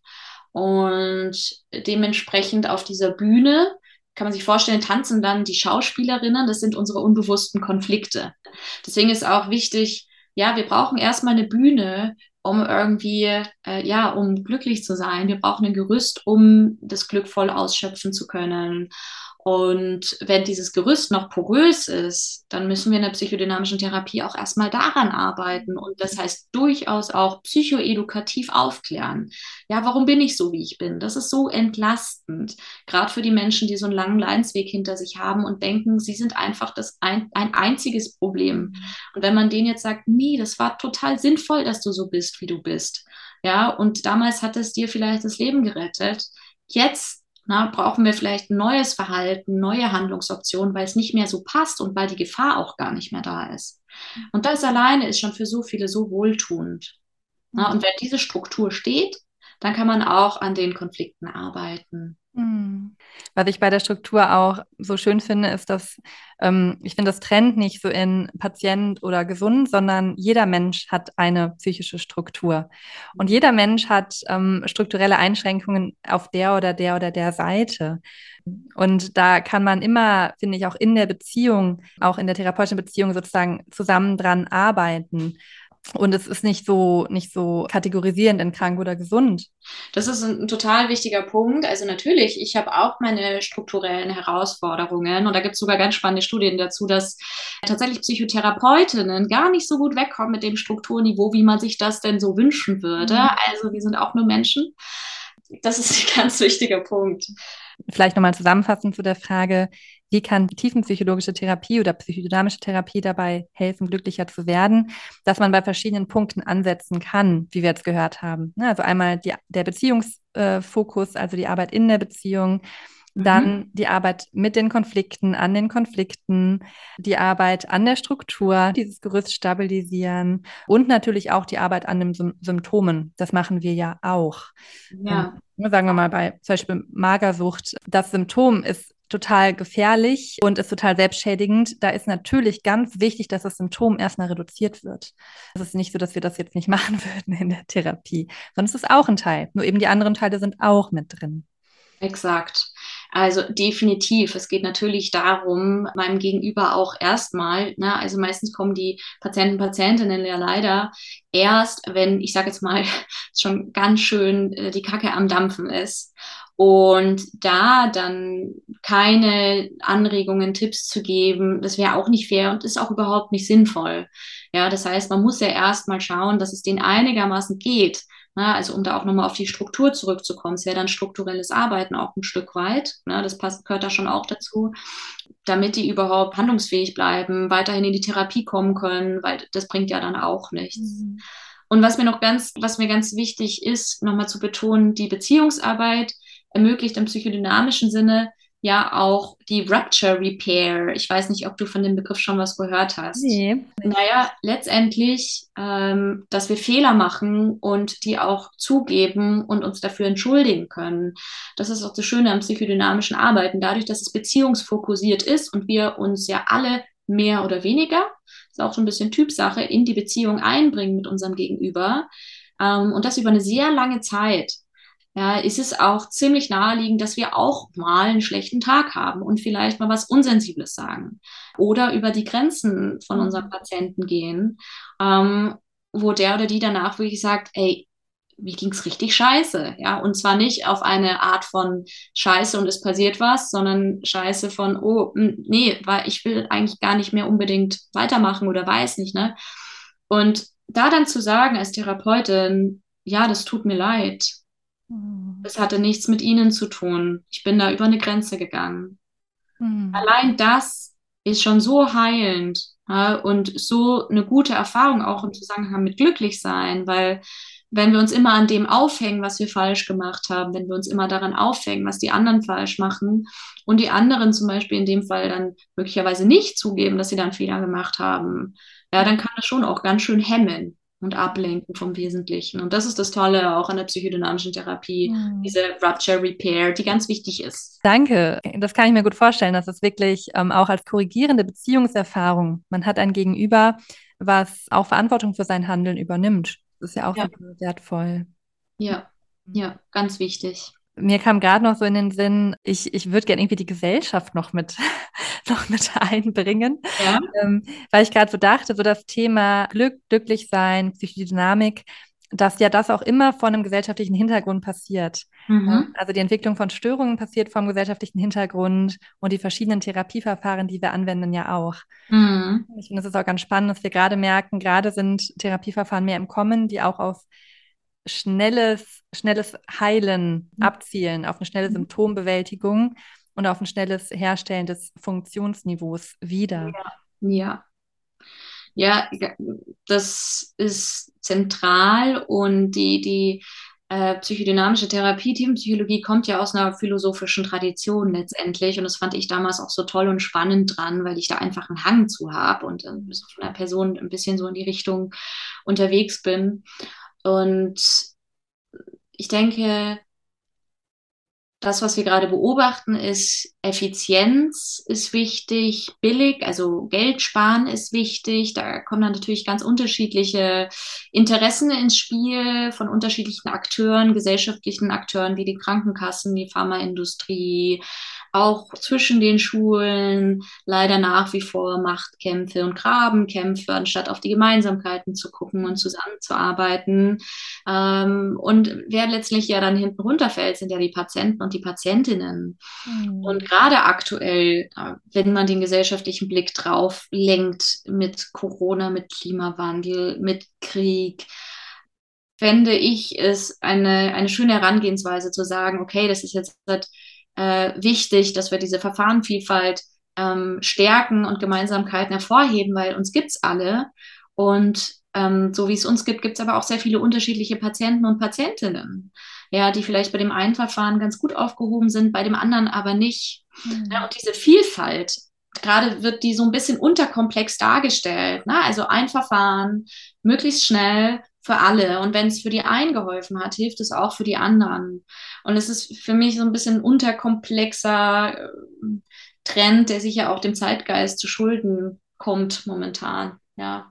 Speaker 5: Und dementsprechend auf dieser Bühne kann man sich vorstellen, tanzen dann die Schauspielerinnen. Das sind unsere unbewussten Konflikte. Deswegen ist auch wichtig, ja, wir brauchen erstmal eine Bühne, um irgendwie, äh, ja, um glücklich zu sein. Wir brauchen ein Gerüst, um das Glück voll ausschöpfen zu können. Und wenn dieses Gerüst noch porös ist, dann müssen wir in der psychodynamischen Therapie auch erstmal daran arbeiten. Und das heißt durchaus auch psychoedukativ aufklären. Ja, warum bin ich so, wie ich bin? Das ist so entlastend. Gerade für die Menschen, die so einen langen Leidensweg hinter sich haben und denken, sie sind einfach das ein, ein einziges Problem. Und wenn man denen jetzt sagt, nee, das war total sinnvoll, dass du so bist, wie du bist. Ja, und damals hat es dir vielleicht das Leben gerettet. Jetzt Na, brauchen wir vielleicht ein neues Verhalten, neue Handlungsoptionen, weil es nicht mehr so passt und weil die Gefahr auch gar nicht mehr da ist. Und das alleine ist schon für so viele so wohltuend. Na, und wenn diese Struktur steht, dann kann man auch an den Konflikten arbeiten.
Speaker 4: Was ich bei der Struktur auch so schön finde, ist, dass ähm, ich finde, das trennt nicht so in Patient oder gesund, sondern jeder Mensch hat eine psychische Struktur. Und jeder Mensch hat ähm, strukturelle Einschränkungen auf der oder der oder der Seite. Und da kann man immer, finde ich, auch in der Beziehung, auch in der therapeutischen Beziehung sozusagen zusammen dran arbeiten. Und es ist nicht so, nicht so kategorisierend in krank oder gesund.
Speaker 5: Das ist ein total wichtiger Punkt. Also natürlich, ich habe auch meine strukturellen Herausforderungen und da gibt es sogar ganz spannende Studien dazu, dass tatsächlich Psychotherapeutinnen gar nicht so gut wegkommen mit dem Strukturniveau, wie man sich das denn so wünschen würde. Mhm. Also wir sind auch nur Menschen. Das ist ein ganz wichtiger Punkt.
Speaker 4: Vielleicht nochmal zusammenfassend zu der Frage, wie kann tiefenpsychologische Therapie oder psychodynamische Therapie dabei helfen, glücklicher zu werden, dass man bei verschiedenen Punkten ansetzen kann, wie wir jetzt gehört haben. Also einmal die, der Beziehungsfokus, also die Arbeit in der Beziehung, dann mhm. die Arbeit mit den Konflikten, an den Konflikten, die Arbeit an der Struktur, dieses Gerüst stabilisieren und natürlich auch die Arbeit an den Sym- Symptomen. Das machen wir ja auch.
Speaker 5: Ja.
Speaker 4: Ähm, sagen wir mal bei zum Beispiel Magersucht, das Symptom ist total gefährlich und ist total selbstschädigend. Da ist natürlich ganz wichtig, dass das Symptom erstmal reduziert wird. Es ist nicht so, dass wir das jetzt nicht machen würden in der Therapie, sondern es ist auch ein Teil. Nur eben die anderen Teile sind auch mit drin.
Speaker 5: Exakt. Also definitiv. Es geht natürlich darum, meinem Gegenüber auch erstmal, ne, also meistens kommen die Patienten, Patientinnen ja leider erst, wenn, ich sage jetzt mal, schon ganz schön äh, die Kacke am Dampfen ist. Und da dann keine Anregungen, Tipps zu geben, das wäre auch nicht fair und ist auch überhaupt nicht sinnvoll. Ja, das heißt, man muss ja erst mal schauen, dass es denen einigermaßen geht. Na, also um da auch nochmal auf die Struktur zurückzukommen, es wäre dann strukturelles Arbeiten auch ein Stück weit. Ne, das passt, gehört da schon auch dazu, damit die überhaupt handlungsfähig bleiben, weiterhin in die Therapie kommen können, weil das bringt ja dann auch nichts. Mhm. Und was mir noch ganz, was mir ganz wichtig ist, nochmal zu betonen, die Beziehungsarbeit ermöglicht im psychodynamischen Sinne ja auch die Rupture Repair. Ich weiß nicht, ob du von dem Begriff schon was gehört hast.
Speaker 4: Nee.
Speaker 5: Naja, letztendlich, ähm, dass wir Fehler machen und die auch zugeben und uns dafür entschuldigen können. Das ist auch das Schöne am psychodynamischen Arbeiten. Dadurch, dass es beziehungsfokussiert ist und wir uns ja alle mehr oder weniger, ist auch so ein bisschen Typsache, in die Beziehung einbringen mit unserem Gegenüber. Ähm, und das über eine sehr lange Zeit. Ja, ist es auch ziemlich naheliegend, dass wir auch mal einen schlechten Tag haben und vielleicht mal was Unsensibles sagen oder über die Grenzen von unserem Patienten gehen, ähm, wo der oder die danach wirklich sagt, ey, mir ging's richtig scheiße, ja, und zwar nicht auf eine Art von Scheiße und es passiert was, sondern Scheiße von, oh, nee, weil ich will eigentlich gar nicht mehr unbedingt weitermachen oder weiß nicht, ne? Und da dann zu sagen als Therapeutin, ja, das tut mir leid, es hatte nichts mit ihnen zu tun. Ich bin da über eine Grenze gegangen. Mhm. Allein das ist schon so heilend, ja, und so eine gute Erfahrung auch im Zusammenhang mit glücklich sein, weil wenn wir uns immer an dem aufhängen, was wir falsch gemacht haben, wenn wir uns immer daran aufhängen, was die anderen falsch machen und die anderen zum Beispiel in dem Fall dann möglicherweise nicht zugeben, dass sie dann Fehler gemacht haben, ja, dann kann das schon auch ganz schön hemmen und ablenken vom Wesentlichen. Und das ist das Tolle auch an der psychodynamischen Therapie, mhm. diese Rupture Repair, die ganz wichtig ist.
Speaker 4: Danke, das kann ich mir gut vorstellen. Das ist wirklich ähm, auch als korrigierende Beziehungserfahrung. Man hat ein Gegenüber, was auch Verantwortung für sein Handeln übernimmt. Das ist ja auch ja. super wertvoll.
Speaker 5: Ja, ja, ganz wichtig.
Speaker 4: Mir kam gerade noch so in den Sinn, ich, ich würde gerne irgendwie die Gesellschaft noch mit, noch mit einbringen, ja. ähm, weil ich gerade so dachte, so das Thema Glück, glücklich sein, Psychodynamik, dass ja das auch immer vor einem gesellschaftlichen Hintergrund passiert. Mhm. Also die Entwicklung von Störungen passiert vom gesellschaftlichen Hintergrund und die verschiedenen Therapieverfahren, die wir anwenden, ja auch. Mhm. Ich finde, es ist auch ganz spannend, dass wir gerade merken, gerade sind Therapieverfahren mehr im Kommen, die auch auf schnelles, schnelles Heilen mhm. abzielen, auf eine schnelle Symptombewältigung und auf ein schnelles Herstellen des Funktionsniveaus wieder.
Speaker 5: Ja. Ja, das ist zentral und die, die äh, psychodynamische Therapie, Tiefenpsychologie kommt ja aus einer philosophischen Tradition letztendlich und das fand ich damals auch so toll und spannend dran, weil ich da einfach einen Hang zu habe und äh, so von einer Person ein bisschen so in die Richtung unterwegs bin. Und ich denke, das, was wir gerade beobachten, ist Effizienz ist wichtig, billig, also Geld sparen ist wichtig. Da kommen dann natürlich ganz unterschiedliche Interessen ins Spiel von unterschiedlichen Akteuren, gesellschaftlichen Akteuren wie die Krankenkassen, die Pharmaindustrie, auch zwischen den Schulen leider nach wie vor Machtkämpfe und Grabenkämpfe, anstatt auf die Gemeinsamkeiten zu gucken und zusammenzuarbeiten. Ähm, und wer letztlich ja dann hinten runterfällt, sind ja die Patienten und die Patientinnen. Mhm. Und gerade aktuell, wenn man den gesellschaftlichen Blick drauf lenkt mit Corona, mit Klimawandel, mit Krieg, fände ich es eine, eine schöne Herangehensweise zu sagen, okay, das ist jetzt halt Äh, wichtig, dass wir diese Verfahrenvielfalt ähm, stärken und Gemeinsamkeiten hervorheben, weil uns gibt's alle. Und ähm, so wie es uns gibt, gibt's aber auch sehr viele unterschiedliche Patienten und Patientinnen, ja, die vielleicht bei dem einen Verfahren ganz gut aufgehoben sind, bei dem anderen aber nicht. Mhm. Ja, und diese Vielfalt, gerade wird die so ein bisschen unterkomplex dargestellt. Ne? Also ein Verfahren, möglichst schnell, für alle. Und wenn es für die einen geholfen hat, hilft es auch für die anderen. Und es ist für mich so ein bisschen ein unterkomplexer äh, Trend, der sich ja auch dem Zeitgeist zu Schulden kommt momentan. Ja.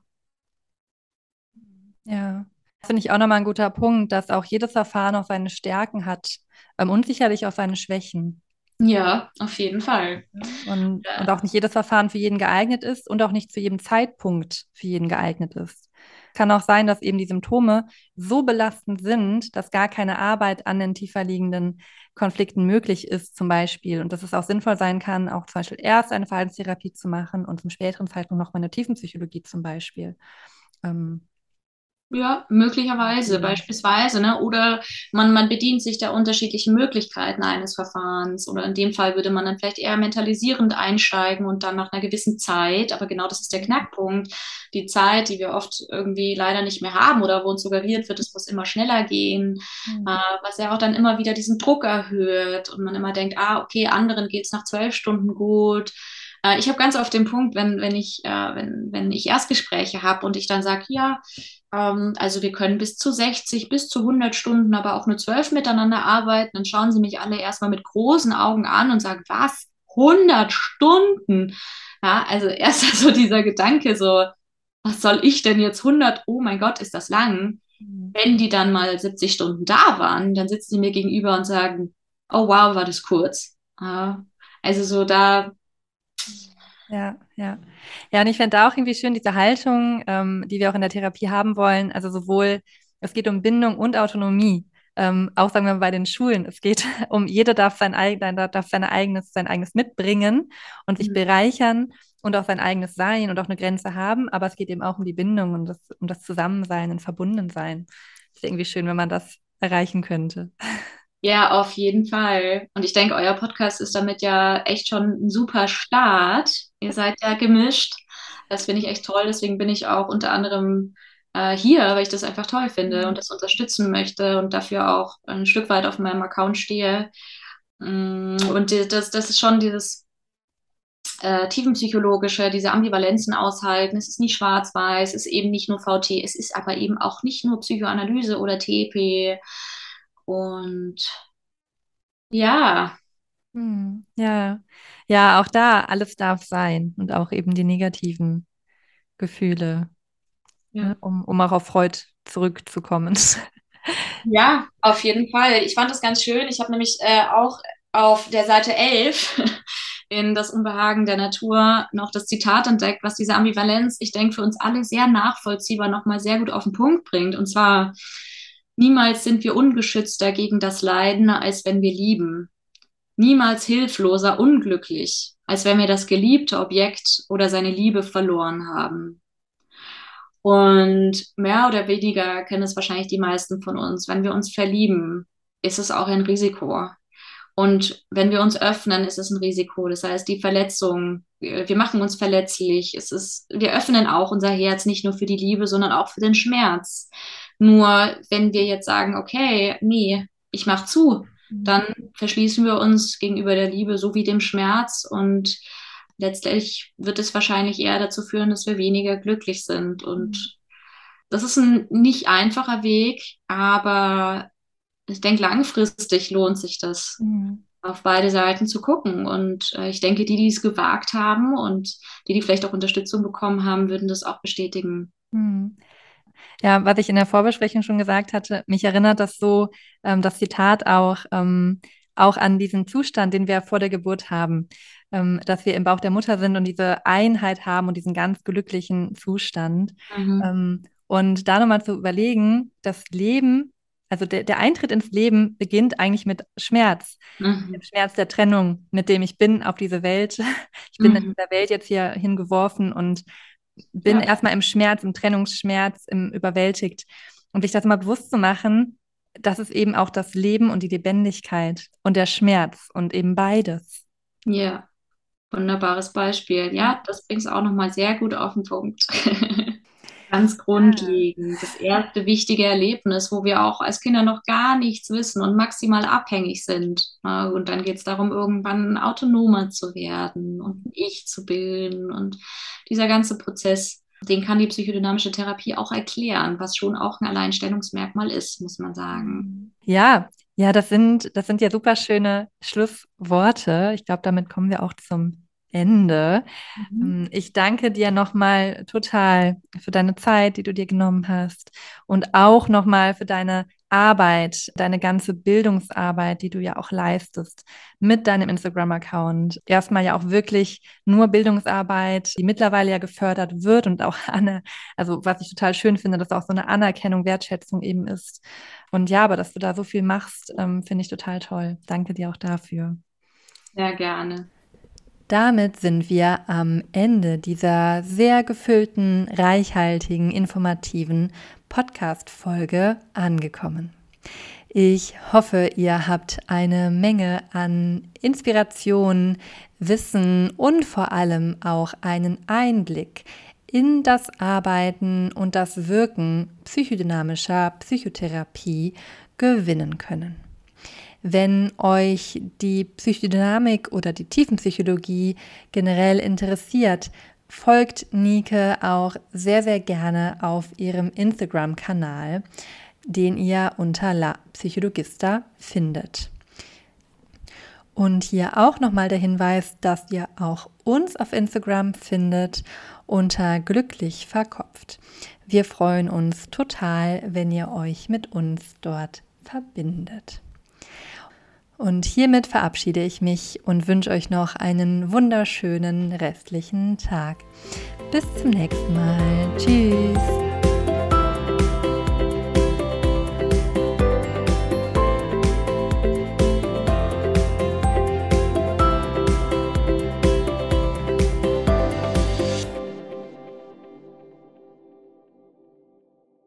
Speaker 4: Ja, das finde ich auch nochmal ein guter Punkt, dass auch jedes Verfahren auch seine Stärken hat ähm, und sicherlich auch seine Schwächen.
Speaker 5: Ja, auf jeden Fall.
Speaker 4: Und,
Speaker 5: ja.
Speaker 4: und auch nicht jedes Verfahren für jeden geeignet ist und auch nicht zu jedem Zeitpunkt für jeden geeignet ist. kann auch sein, dass eben die Symptome so belastend sind, dass gar keine Arbeit an den tiefer liegenden Konflikten möglich ist zum Beispiel. Und dass es auch sinnvoll sein kann, auch zum Beispiel erst eine Verhaltenstherapie zu machen und zum späteren Zeitpunkt noch mal eine Tiefenpsychologie zum Beispiel. Ähm,
Speaker 5: Ja, möglicherweise,
Speaker 4: Mhm.
Speaker 5: beispielsweise, ne? Oder man, man bedient sich der unterschiedlichen Möglichkeiten eines Verfahrens. Oder in dem Fall würde man dann vielleicht eher mentalisierend einsteigen und dann nach einer gewissen Zeit, aber genau das ist der Knackpunkt, die Zeit, die wir oft irgendwie leider nicht mehr haben oder wo uns suggeriert wird, es muss immer schneller gehen,
Speaker 4: Mhm.
Speaker 5: äh, was ja auch dann immer wieder diesen Druck erhöht und man immer denkt, ah, okay, anderen geht's nach zwölf Stunden gut. Äh, ich habe ganz oft den Punkt, wenn, wenn ich, äh, wenn, wenn ich Erstgespräche habe und ich dann sage, ja, ähm, also wir können bis zu sechzig, bis zu hundert Stunden, aber auch nur zwölf miteinander arbeiten. Dann schauen sie mich alle erstmal mit großen Augen an und sagen, was? hundert Stunden? Ja, also erst so dieser Gedanke so, was soll ich denn jetzt hundert? Oh mein Gott, ist das lang? Wenn die dann mal siebzig Stunden da waren, dann sitzen die mir gegenüber und sagen, oh wow, war das kurz. Ja, also so da,
Speaker 4: Ja, ja. Ja, und ich fände da auch irgendwie schön diese Haltung, ähm, die wir auch in der Therapie haben wollen. Also sowohl, es geht um Bindung und Autonomie. Ähm, auch sagen wir mal bei den Schulen. Es geht um, jeder darf sein eigen, darf seine eigenes, sein eigenes mitbringen und sich bereichern und auch sein eigenes Sein und auch eine Grenze haben. Aber es geht eben auch um die Bindung und das, um das Zusammensein und Verbundensein. Ist irgendwie schön, wenn man das erreichen könnte.
Speaker 5: ja, auf jeden Fall. Und ich denke, euer Podcast ist damit ja echt schon ein super Start. Ihr seid ja gemischt. Das finde ich echt toll. Deswegen bin ich auch unter anderem äh, hier, weil ich das einfach toll finde und das unterstützen möchte und dafür auch ein Stück weit auf meinem Account stehe. Mm, Und die, das, das ist schon dieses äh, tiefenpsychologische, diese Ambivalenzen aushalten. Es ist nicht schwarz-weiß, es ist eben nicht nur V T, es ist aber eben auch nicht nur Psychoanalyse oder T P. Und ja,
Speaker 4: Hm, ja, ja, auch da, alles darf sein und auch eben die negativen Gefühle,
Speaker 5: ja.
Speaker 4: ne, um, um auch auf Freud zurückzukommen.
Speaker 5: Ja, auf jeden Fall. Ich fand das ganz schön. Ich habe nämlich äh, auch auf der Seite elf in Das Unbehagen der Natur noch das Zitat entdeckt, was diese Ambivalenz, ich denke, für uns alle sehr nachvollziehbar nochmal sehr gut auf den Punkt bringt. Und zwar, niemals sind wir ungeschützter gegen das Leiden, als wenn wir lieben. Niemals hilfloser unglücklich, als wenn wir das geliebte Objekt oder seine Liebe verloren haben. Und mehr oder weniger kennen es wahrscheinlich die meisten von uns. Wenn wir uns verlieben, ist es auch ein Risiko. Und wenn wir uns öffnen, ist es ein Risiko. Das heißt, die Verletzung, wir wir machen uns verletzlich. Es ist, wir öffnen auch unser Herz nicht nur für die Liebe, sondern auch für den Schmerz. Nur wenn wir jetzt sagen, okay, nee, ich mach zu, dann verschließen wir uns gegenüber der Liebe sowie dem Schmerz und letztlich wird es wahrscheinlich eher dazu führen, dass wir weniger glücklich sind. Und das ist ein nicht einfacher Weg, aber ich denke, langfristig lohnt sich das,
Speaker 4: Mhm.
Speaker 5: auf beide Seiten zu gucken. Und äh, ich denke, die, die es gewagt haben und die, die vielleicht auch Unterstützung bekommen haben, würden das auch bestätigen.
Speaker 4: Mhm. Ja, was ich in der Vorbesprechung schon gesagt hatte, mich erinnert das so, ähm, das Zitat auch, ähm, auch an diesen Zustand, den wir vor der Geburt haben, ähm, dass wir im Bauch der Mutter sind und diese Einheit haben und diesen ganz glücklichen Zustand.
Speaker 5: Mhm.
Speaker 4: Ähm, und da nochmal zu überlegen, das Leben, also der, der Eintritt ins Leben beginnt eigentlich mit Schmerz,
Speaker 5: Mhm.
Speaker 4: dem Schmerz der Trennung, mit dem ich bin auf diese Welt. Ich bin in
Speaker 5: Mhm.
Speaker 4: dieser Welt jetzt hier hingeworfen und bin
Speaker 5: Ja.
Speaker 4: erstmal im Schmerz, im Trennungsschmerz, im überwältigt. Und sich das mal bewusst zu machen, das ist eben auch das Leben und die Lebendigkeit und der Schmerz und eben beides.
Speaker 5: Ja, wunderbares Beispiel. Ja, das bringt es auch nochmal sehr gut auf den Punkt. Ganz grundlegend. Das erste wichtige Erlebnis, wo wir auch als Kinder noch gar nichts wissen und maximal abhängig sind. Ne? Und dann geht es darum, irgendwann autonomer zu werden und ein Ich zu bilden. Und dieser ganze Prozess, den kann die psychodynamische Therapie auch erklären, was schon auch ein Alleinstellungsmerkmal ist, muss man sagen.
Speaker 4: Ja, ja, das sind, das sind ja super schöne Schlussworte. Ich glaube, damit kommen wir auch zum Ende. Ähm, Ich danke dir nochmal total für deine Zeit, die du dir genommen hast und auch nochmal für deine Arbeit, deine ganze Bildungsarbeit, die du ja auch leistest mit deinem Instagram-Account. Erstmal ja auch wirklich nur Bildungsarbeit, die mittlerweile ja gefördert wird und auch Anne, also was ich total schön finde, dass auch so eine Anerkennung, Wertschätzung eben ist. Und ja, aber dass du da so viel machst, ähm, finde ich total toll. Danke dir auch dafür.
Speaker 5: Sehr gerne.
Speaker 4: Damit sind wir am Ende dieser sehr gefüllten, reichhaltigen, informativen Podcast-Folge angekommen. Ich hoffe, ihr habt eine Menge an Inspiration, Wissen und vor allem auch einen Einblick in das Arbeiten und das Wirken psychodynamischer Psychotherapie gewinnen können. Wenn euch die Psychodynamik oder die Tiefenpsychologie generell interessiert, folgt Nike auch sehr, sehr gerne auf ihrem Instagram-Kanal, den ihr unter La Psychologista findet. Und hier auch nochmal der Hinweis, dass ihr auch uns auf Instagram findet unter glücklich verkopft. Wir freuen uns total, wenn ihr euch mit uns dort verbindet. Und hiermit verabschiede ich mich und wünsche euch noch einen wunderschönen restlichen Tag. Bis zum nächsten Mal. Tschüss.